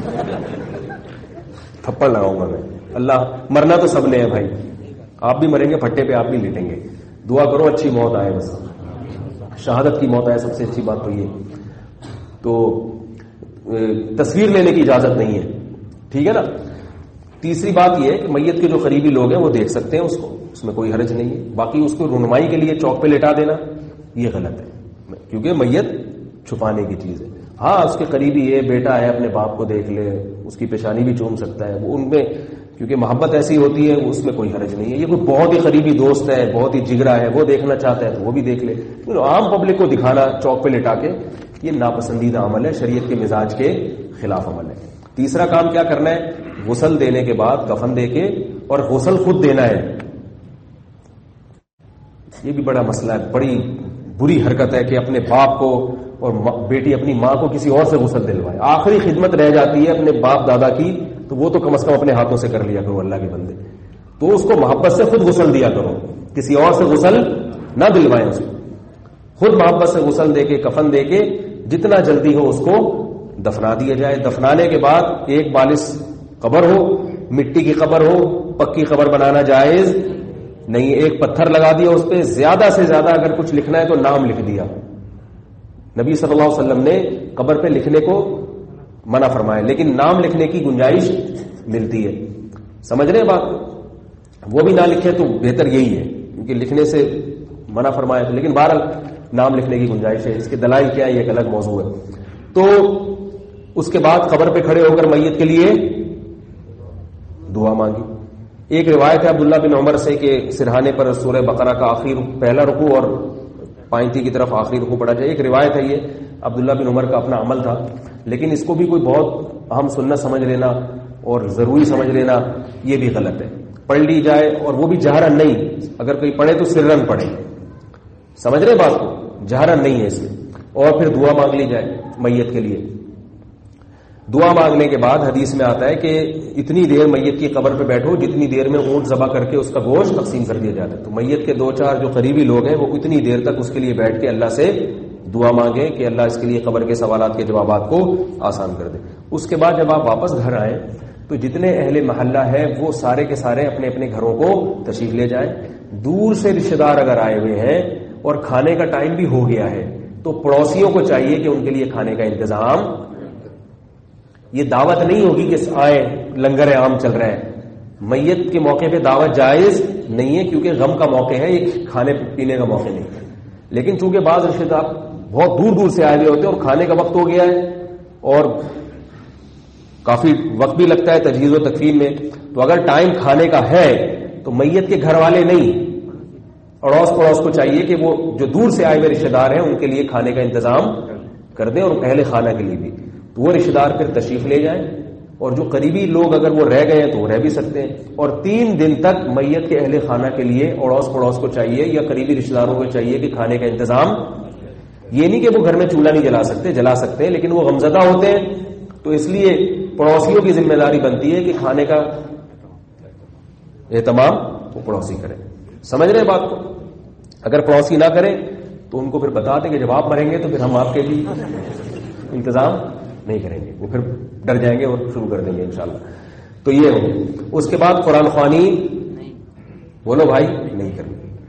تھپڑ لگاؤں گا میں. اللہ, مرنا تو سب نے ہے بھائی, آپ بھی مریں گے پھٹے پہ, آپ بھی لیٹیں گے. دعا کرو اچھی موت آئے, بس شہادت کی موت آئے, سب سے اچھی بات تو یہ. تو تصویر لینے کی اجازت نہیں ہے, ٹھیک ہے نا. تیسری بات یہ ہے کہ میت کے جو قریبی لوگ ہیں وہ دیکھ سکتے ہیں اس کو, اس میں کوئی حرج نہیں ہے. باقی اس کو رونمائی کے لیے چوک پہ لٹا دینا یہ غلط ہے, کیونکہ میت چھپانے کی چیز ہے. ہاں اس کے قریبی یہ بیٹا ہے, اپنے باپ کو دیکھ لے, اس کی پیشانی بھی چوم سکتا ہے, وہ ان میں کیونکہ محبت ایسی ہوتی ہے, اس میں کوئی حرج نہیں ہے. یہ کوئی بہت ہی قریبی دوست ہے, بہت ہی جگرا ہے, وہ دیکھنا چاہتا ہے تو وہ بھی دیکھ لے. عام پبلک کو دکھانا چوک پہ لٹا کے یہ ناپسندیدہ عمل ہے, شریعت کے مزاج کے خلاف عمل ہے. تیسرا کام کیا کرنا ہے, غسل دینے کے بعد کفن دے کے, اور غسل خود دینا ہے. یہ بھی بڑا مسئلہ ہے, بڑی بری حرکت ہے کہ اپنے باپ کو اور بیٹی اپنی ماں کو کسی اور سے غسل دلوائے. آخری خدمت رہ جاتی ہے اپنے باپ دادا کی, تو وہ تو کم از کم اپنے ہاتھوں سے کر لیا کرو اللہ کے بندے. تو اس کو محبت سے خود غسل دیا کرو, کسی اور سے غسل نہ دلوائیں اسے. خود محبت سے غسل دے کے, کفن دے کے, جتنا جلدی ہو اس کو دفنا دیا جائے. دفنانے کے بعد ایک بالش قبر ہو, مٹی کی قبر ہو, پکی قبر بنانا جائز نہیں. ایک پتھر لگا دیا اس پہ, زیادہ سے زیادہ اگر کچھ لکھنا ہے تو نام لکھ دیا. نبی صلی اللہ علیہ وسلم نے قبر پہ لکھنے کو منع فرمایا, لیکن نام لکھنے کی گنجائش ملتی ہے. سمجھ رہے ہیں بات؟ وہ بھی نہ لکھے تو بہتر یہی ہے, کیونکہ لکھنے سے منع فرمایا تھا, لیکن بہرحال نام لکھنے کی گنجائش ہے. اس کے دلائل کیا ہے یہ ایک الگ موضوع ہے. تو اس کے بعد قبر پہ کھڑے ہو کر میت کے لیے دعا مانگی. ایک روایت ہے عبداللہ بن عمر سے کہ سرہانے پر سورہ بقرہ کا آخری پہلا رکوع اور پائنتی کی طرف آخری رکوع پڑھا جائے. ایک روایت ہے, یہ عبداللہ بن عمر کا اپنا عمل تھا, لیکن اس کو بھی کوئی بہت اہم سنت سمجھ لینا اور ضروری سمجھ لینا یہ بھی غلط ہے. پڑھ لی جائے, اور وہ بھی جہرن نہیں, اگر کوئی پڑھے تو سرن پڑھے. سمجھ رہے بات کو, جہرن نہیں ہے اس میں. اور پھر دعا مانگ لی جائے میت کے لیے. دعا مانگنے کے بعد حدیث میں آتا ہے کہ اتنی دیر میت کی قبر پہ بیٹھو جتنی دیر میں اونٹ ذبح کر کے اس کا گوشت تقسیم کر دیا جاتا ہے. تو میت کے دو چار جو قریبی لوگ ہیں وہ اتنی دیر تک اس کے لیے بیٹھ کے اللہ سے دعا مانگیں کہ اللہ اس کے لیے قبر کے سوالات کے جوابات کو آسان کر دے. اس کے بعد جب آپ واپس گھر آئیں تو جتنے اہل محلہ ہے وہ سارے کے سارے اپنے اپنے گھروں کو تشریف لے جائیں. دور سے رشتے دار اگر آئے ہوئے ہیں اور کھانے کا ٹائم بھی ہو گیا ہے تو پڑوسیوں کو چاہیے کہ ان کے لیے کھانے کا انتظام. یہ دعوت نہیں ہوگی کہ آئے لنگر عام چل رہا ہے. میت کے موقع پہ دعوت جائز نہیں ہے, کیونکہ غم کا موقع ہے, یہ کھانے پینے کا موقع نہیں ہے. لیکن چونکہ بعض رشتے دار بہت دور دور سے آئے ہوئے ہوتے ہیں اور کھانے کا وقت ہو گیا ہے اور کافی وقت بھی لگتا ہے تجہیز و تکفین میں, تو اگر ٹائم کھانے کا ہے تو میت کے گھر والے نہیں, اڑوس پڑوس کو چاہیے کہ وہ جو دور سے آئے ہوئے رشتے دار ہیں ان کے لیے کھانے کا انتظام کر دیں, اور اہل خانہ کے لیے بھی. تو وہ رشتے دار پھر تشریف لے جائیں, اور جو قریبی لوگ اگر وہ رہ گئے ہیں تو وہ رہ بھی سکتے ہیں. اور تین دن تک میت کے اہل خانہ کے لیے اڑوس پڑوس کو چاہیے یا قریبی رشتے داروں کو چاہیے کہ کھانے کا انتظام. یہ نہیں کہ وہ گھر میں چولہا نہیں جلا سکتے, جلا سکتے ہیں, لیکن وہ غمزدہ ہوتے ہیں تو اس لیے پڑوسیوں کی ذمہ داری بنتی ہے کہ کھانے کا اہتمام وہ پڑوسی کرے. سمجھ رہے ہیں بات کو؟ اگر پڑوسی نہ کریں تو ان کو پھر بتا دیں کہ جب آپ مریں گے تو پھر ہم آپ کے بھی انتظام نہیں کریں گے, وہ پھر ڈر جائیں گے اور شروع کر دیں گے انشاءاللہ. تو یہ ہو. اس کے بعد قرآن خوانی بولو بھائی نہیں کرنی.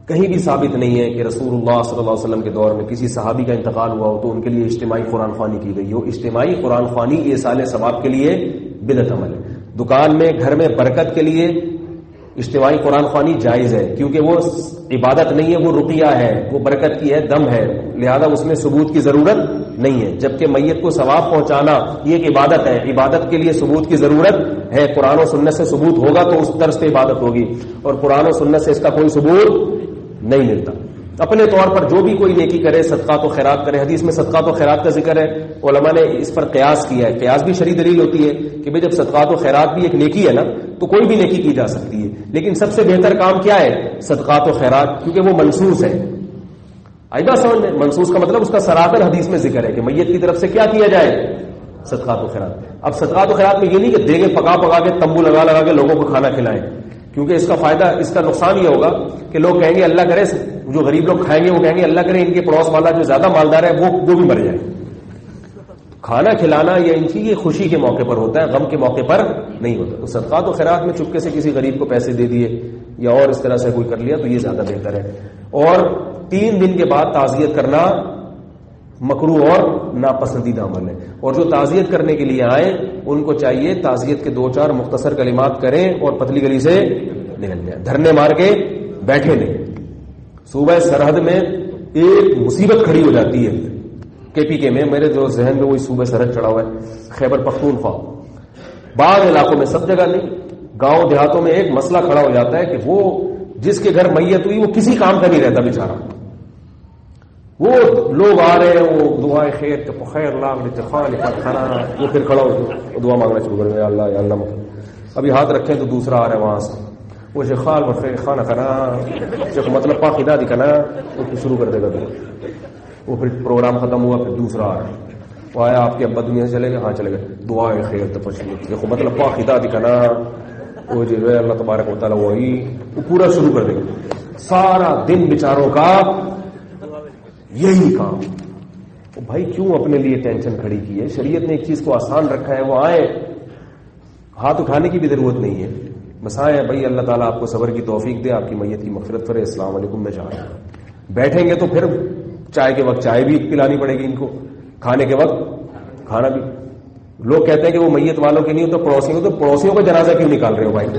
کہیں بھی ثابت نہیں ہے کہ رسول اللہ صلی اللہ علیہ وسلم کے دور میں کسی صحابی کا انتقال ہوا ہو تو ان کے لیے اجتماعی قرآن خوانی کی گئی ہو. اجتماعی قرآن خوانی ایصال ثواب کے لیے بدعت عمل ہے. دکان میں گھر میں برکت کے لیے اجتماعی قرآن خوانی جائز ہے, کیونکہ وہ عبادت نہیں ہے, وہ رقیہ ہے, وہ برکت کی ہے, دم ہے, لہذا اس میں ثبوت کی ضرورت نہیں ہے. جبکہ میت کو ثواب پہنچانا یہ ایک عبادت ہے, عبادت کے لیے ثبوت کی ضرورت ہے. قرآن و سنت سے ثبوت ہوگا تو اس طرز پہ عبادت ہوگی, اور قرآن و سنت سے اس کا کوئی ثبوت نہیں ملتا. اپنے طور پر جو بھی کوئی نیکی کرے, صدقات و خیرات کرے, حدیث میں صدقات و خیرات کا ذکر ہے, علماء نے اس پر قیاس کیا ہے. قیاس بھی شرعی دلیل ہوتی ہے کہ بھئی جب صدقات و خیرات بھی ایک نیکی ہے نا, تو کوئی بھی نیکی کی جا سکتی ہے, لیکن سب سے بہتر کام کیا ہے؟ صدقات و خیرات, کیونکہ وہ منصوص ہے. آئی بات سمجھ میں؟ منصوص کا مطلب اس کا سراتر حدیث میں ذکر ہے کہ میت کی طرف سے کیا کیا جائے؟ صدقات و خیرات. اب صدقات و خیرات میں یہ نہیں کہ دیگے پکا پکا کے تمبو لگا لگا کے لوگوں کو کھانا کھلائیں, کیونکہ اس کا فائدہ, اس کا نقصان یہ ہوگا کہ لوگ کہیں گے اللہ کرے, جو غریب لوگ کھائیں گے وہ کہیں گے اللہ کرے ان کے پڑوس والا جو زیادہ مالدار ہے وہ وہ بھی مر جائے. کھانا کھلانا یہ ان کی خوشی کے موقع پر ہوتا ہے, غم کے موقع پر نہیں ہوتا. تو صدقات و خیرات میں چپکے سے کسی غریب کو پیسے دے دیے یا اور اس طرح سے کوئی کر لیا تو یہ زیادہ بہتر ہے. اور تین دن کے بعد تعزیت کرنا مکروہ اور ناپسندیدہ عمل ہے. اور جو تعزیت کرنے کے لیے آئے ان کو چاہیے تعزیت کے دو چار مختصر کلمات کریں اور پتلی گلی سے نکل جائیں, دھرنے مار کے بیٹھے نہیں. صوبہ سرحد میں ایک مصیبت کھڑی ہو جاتی ہے کے پی کے میں, میرے جو ذہن میں وہی صوبہ سرحد چڑھا ہوا ہے, خیبر پختونخوا. بعض علاقوں میں, سب جگہ نہیں, گاؤں دیہاتوں میں ایک مسئلہ کھڑا ہو جاتا ہے کہ وہ جس کے گھر میت ہوئی وہ کسی کام کا نہیں رہتا بیچارہ. وہ لوگ آ رہے ہیں, وہ دعائیں خیر کے خیر اللہ کھانا, وہ پھر کھڑا ہو دعا مانگنا شروع کر دیا, اللہ یا اللہ مطلب ابھی ہاتھ رکھیں تو دوسرا آ رہا ہے وہاں سے, وہ شیخال بخیر خانہ کھانا مطلب پاخدہ دکھانا, وہ شروع کر دے گا. وہ پھر پروگرام ختم ہوا, پھر دوسرا آ رہا ہے, وہ آیا آپ کے ابا دنیا سے چلے گئے, ہاں چلے گئے, دعائیں خیر تفصیل دیکھو مطلب پاخدہ دکھانا, وہ جو ہے اللہ تبارک و تعالیٰ وہی وہ پورا شروع کر دے گا. سارا دن بیچاروں کا یہی کام. بھائی کیوں اپنے لیے ٹینشن کھڑی کی ہے؟ شریعت نے ایک چیز کو آسان رکھا ہے, وہ آئے, ہاتھ اٹھانے کی بھی ضرورت نہیں ہے, بس آئے بھائی اللہ تعالیٰ آپ کو صبر کی توفیق دے, آپ کی میت کی مغفرت کرے, السلام علیکم میں جا رہا ہوں. بیٹھیں گے تو پھر چائے کے وقت چائے بھی پلانی پڑے گی ان کو, کھانے کے وقت کھانا بھی. لوگ کہتے ہیں کہ وہ میت والوں کے نہیں ہو تو پڑوسیوں تو پڑوسیوں کا جنازہ کیوں نکال رہے ہو بھائی؟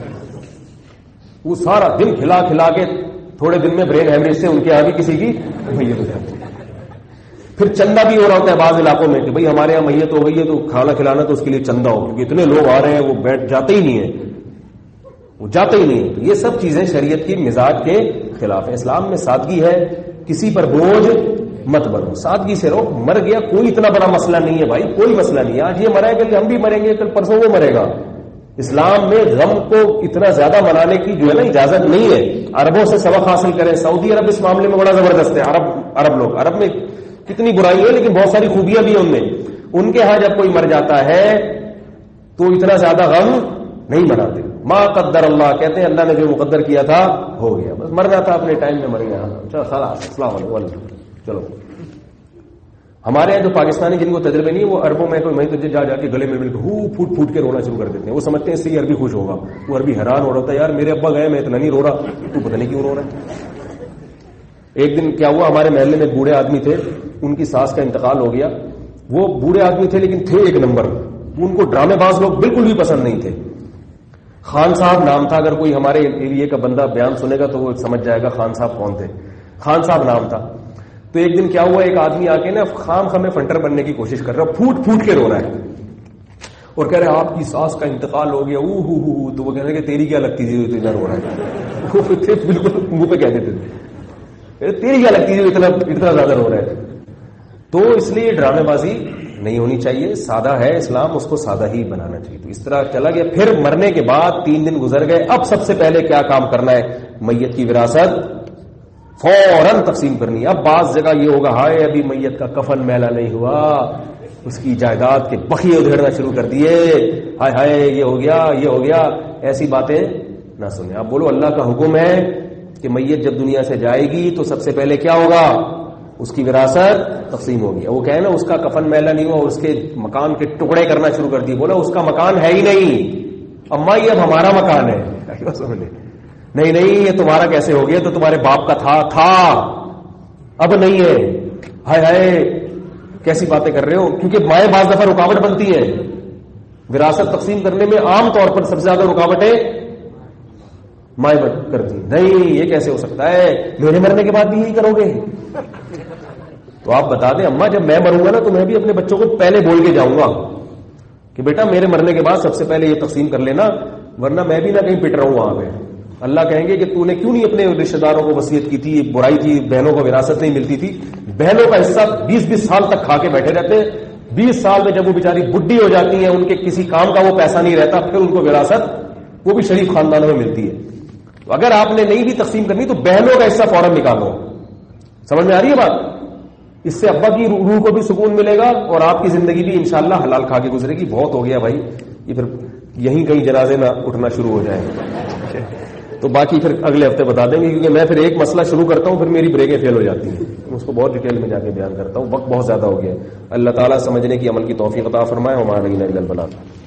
وہ سارا دن کھلا کھلا کے تھوڑے دن میں برین ہیمریج سے ان کے یہاں بھی کسی کی میت ہو جاتی ہے. پھر چندہ بھی ہو رہا ہوتا ہے بعض علاقوں میں کہ بھئی ہمارے یہاں میت ہو گئی ہے تو کھانا کھلانا تو اس کے لیے چندہ ہو, کیونکہ اتنے لوگ آ رہے ہیں وہ بیٹھ جاتے ہی نہیں ہیں, وہ جاتے ہی نہیں. یہ سب چیزیں شریعت کی مزاج کے خلاف ہیں. اسلام میں سادگی ہے, کسی پر بوجھ مت بنو, سادگی سے رہو. مر گیا کوئی اتنا بڑا مسئلہ نہیں ہے بھائی, کوئی مسئلہ نہیں ہے. آج یہ مرے گا کہ ہم بھی مریں گے, کل پرسوں وہ مرے گا. اسلام میں غم کو اتنا زیادہ منانے کی جو ہے نا اجازت نہیں ہے. عربوں سے سبق حاصل کریں. سعودی عرب اس معاملے میں بڑا زبردست ہے. عرب عرب لوگ, عرب میں کتنی برائی ہے لیکن بہت ساری خوبیاں بھی ہیں ان میں. ان کے ہاں جب کوئی مر جاتا ہے تو اتنا زیادہ غم نہیں مناتے. ما قدر اللہ, کہتے ہیں اللہ نے جو مقدر کیا تھا ہو گیا, بس مرنا تھا اپنے ٹائم میں مر گیا, چلو خلاص السلام علیکم چلو. ہمارے یہاں جو پاکستانی جن کو تجربے نہیں, وہ عربوں میں کوئی تجھے جا جا کے گلے میں مل کے ہو پھوٹ پھوٹ کے رونا شروع کر دیتے ہیں. وہ سمجھتے ہیں اس سے یہ عربی خوش ہوگا. وہ عربی حیران ہو رہا تھا, یار میرے ابا گئے میں اتنا نہیں رو رہا, تو پتہ نہیں کیوں رو رہا ہے. ایک دن کیا ہوا, ہمارے محلے میں بوڑھے آدمی تھے, ان کی ساس کا انتقال ہو گیا. وہ بوڑھے آدمی تھے لیکن تھے ایک نمبر, ان کو ڈرامے باز لوگ بالکل بھی پسند نہیں تھے. خان صاحب نام تھا, اگر کوئی ہمارے ایریے کا بندہ بیان سنے گا تو وہ سمجھ جائے گا خان صاحب کون تھے. خان صاحب نام تھا. تو ایک دن کیا ہوا, ایک آدمی آ کے نا خام خامے فنٹر بننے کی کوشش کر رہا, پھوٹ پھوٹ کے رو رہا ہے اور کہہ رہے آپ کی ساس کا انتقال ہو گیا. او ہو ہو, تو وہ کہہ رہے کہ تیری کیا لگتی تھی تو اتنا رو رہا ہے. بالکل منہ پہ کہہ دیتے تھے, تیری کیا لگتی تھی اتنا اتنا زیادہ رو رہا ہے. تو اس لیے ڈرامے بازی نہیں ہونی چاہیے. سادہ ہے اسلام, اس کو سادہ ہی بنانا چاہیے. تو اس طرح چلا گیا. پھر مرنے کے بعد تین دن گزر گئے. اب سب سے پہلے کیا کام کرنا ہے, میت کی وراثت فوراً تقسیم کرنی. اب بعض جگہ یہ ہوگا, ہائے ابھی میت کا کفن میلا نہیں ہوا, اس کی جائیداد کے بخیے ادھیڑنا شروع کر دیے, ہائے ہائے یہ ہو گیا یہ ہو گیا. ایسی باتیں نہ سنیں. آپ بولو اللہ کا حکم ہے کہ میت جب دنیا سے جائے گی تو سب سے پہلے کیا ہوگا, اس کی وراثت تقسیم ہوگی. وہ کہے نا اس کا کفن میلا نہیں ہوا, اس کے مکان کے ٹکڑے کرنا شروع کر دیے. بولا اس کا مکان ہے ہی نہیں, اما یہ اب ہمارا مکان ہے. نہیں نہیں یہ تمہارا کیسے ہو گیا، تو تمہارے باپ کا تھا تھا اب نہیں ہے. ہائے ہائے کیسی باتیں کر رہے ہو. کیونکہ مائیں بعض دفعہ رکاوٹ بنتی ہیں وراثت تقسیم کرنے میں. عام طور پر سب سے زیادہ رکاوٹیں مائیں کرتی. نہیں یہ کیسے ہو سکتا ہے، میرے مرنے کے بعد بھی یہی کرو گے. تو آپ بتا دیں اماں جب میں مروں گا نا تو میں بھی اپنے بچوں کو پہلے بول کے جاؤں گا کہ بیٹا میرے مرنے کے بعد سب سے پہلے یہ تقسیم کر لینا، ورنہ میں بھی نہ کہیں پٹ رہا ہوں وہاں پہ. اللہ کہیں گے کہ تو نے کیوں نہیں اپنے رشتہ داروں کو وصیت کی تھی، برائی تھی، بہنوں کو وراثت نہیں ملتی تھی. بہنوں کا حصہ بیس بیس سال تک کھا کے بیٹھے رہتے ہیں. بیس سال میں جب وہ بیچاری بڈھی ہو جاتی ہیں، ان کے کسی کام کا وہ پیسہ نہیں رہتا، پھر ان کو وراثت وہ بھی شریف خاندانوں میں ملتی ہے. تو اگر آپ نے نہیں بھی تقسیم کرنی تو بہنوں کا حصہ فوراً نکالو. سمجھ میں آ رہی ہے بات؟ اس سے ابا کی روح کو بھی سکون ملے گا اور آپ کی زندگی بھی انشاءاللہ حلال کھا کے گزرے گی. بہت ہو گیا بھائی، یہ پھر یہیں کہیں جنازے نہ اٹھنا شروع ہو جائے. تو باقی پھر اگلے ہفتے بتا دیں گے، کیونکہ میں پھر ایک مسئلہ شروع کرتا ہوں پھر میری بریکیں فیل ہو جاتی ہیں. اس کو بہت ڈیٹیل میں جا کے بیان کرتا ہوں، وقت بہت زیادہ ہو گیا. اللہ تعالیٰ سمجھنے کی عمل کی توفیق عطا فرمائے. وما علینا الا البلاغ.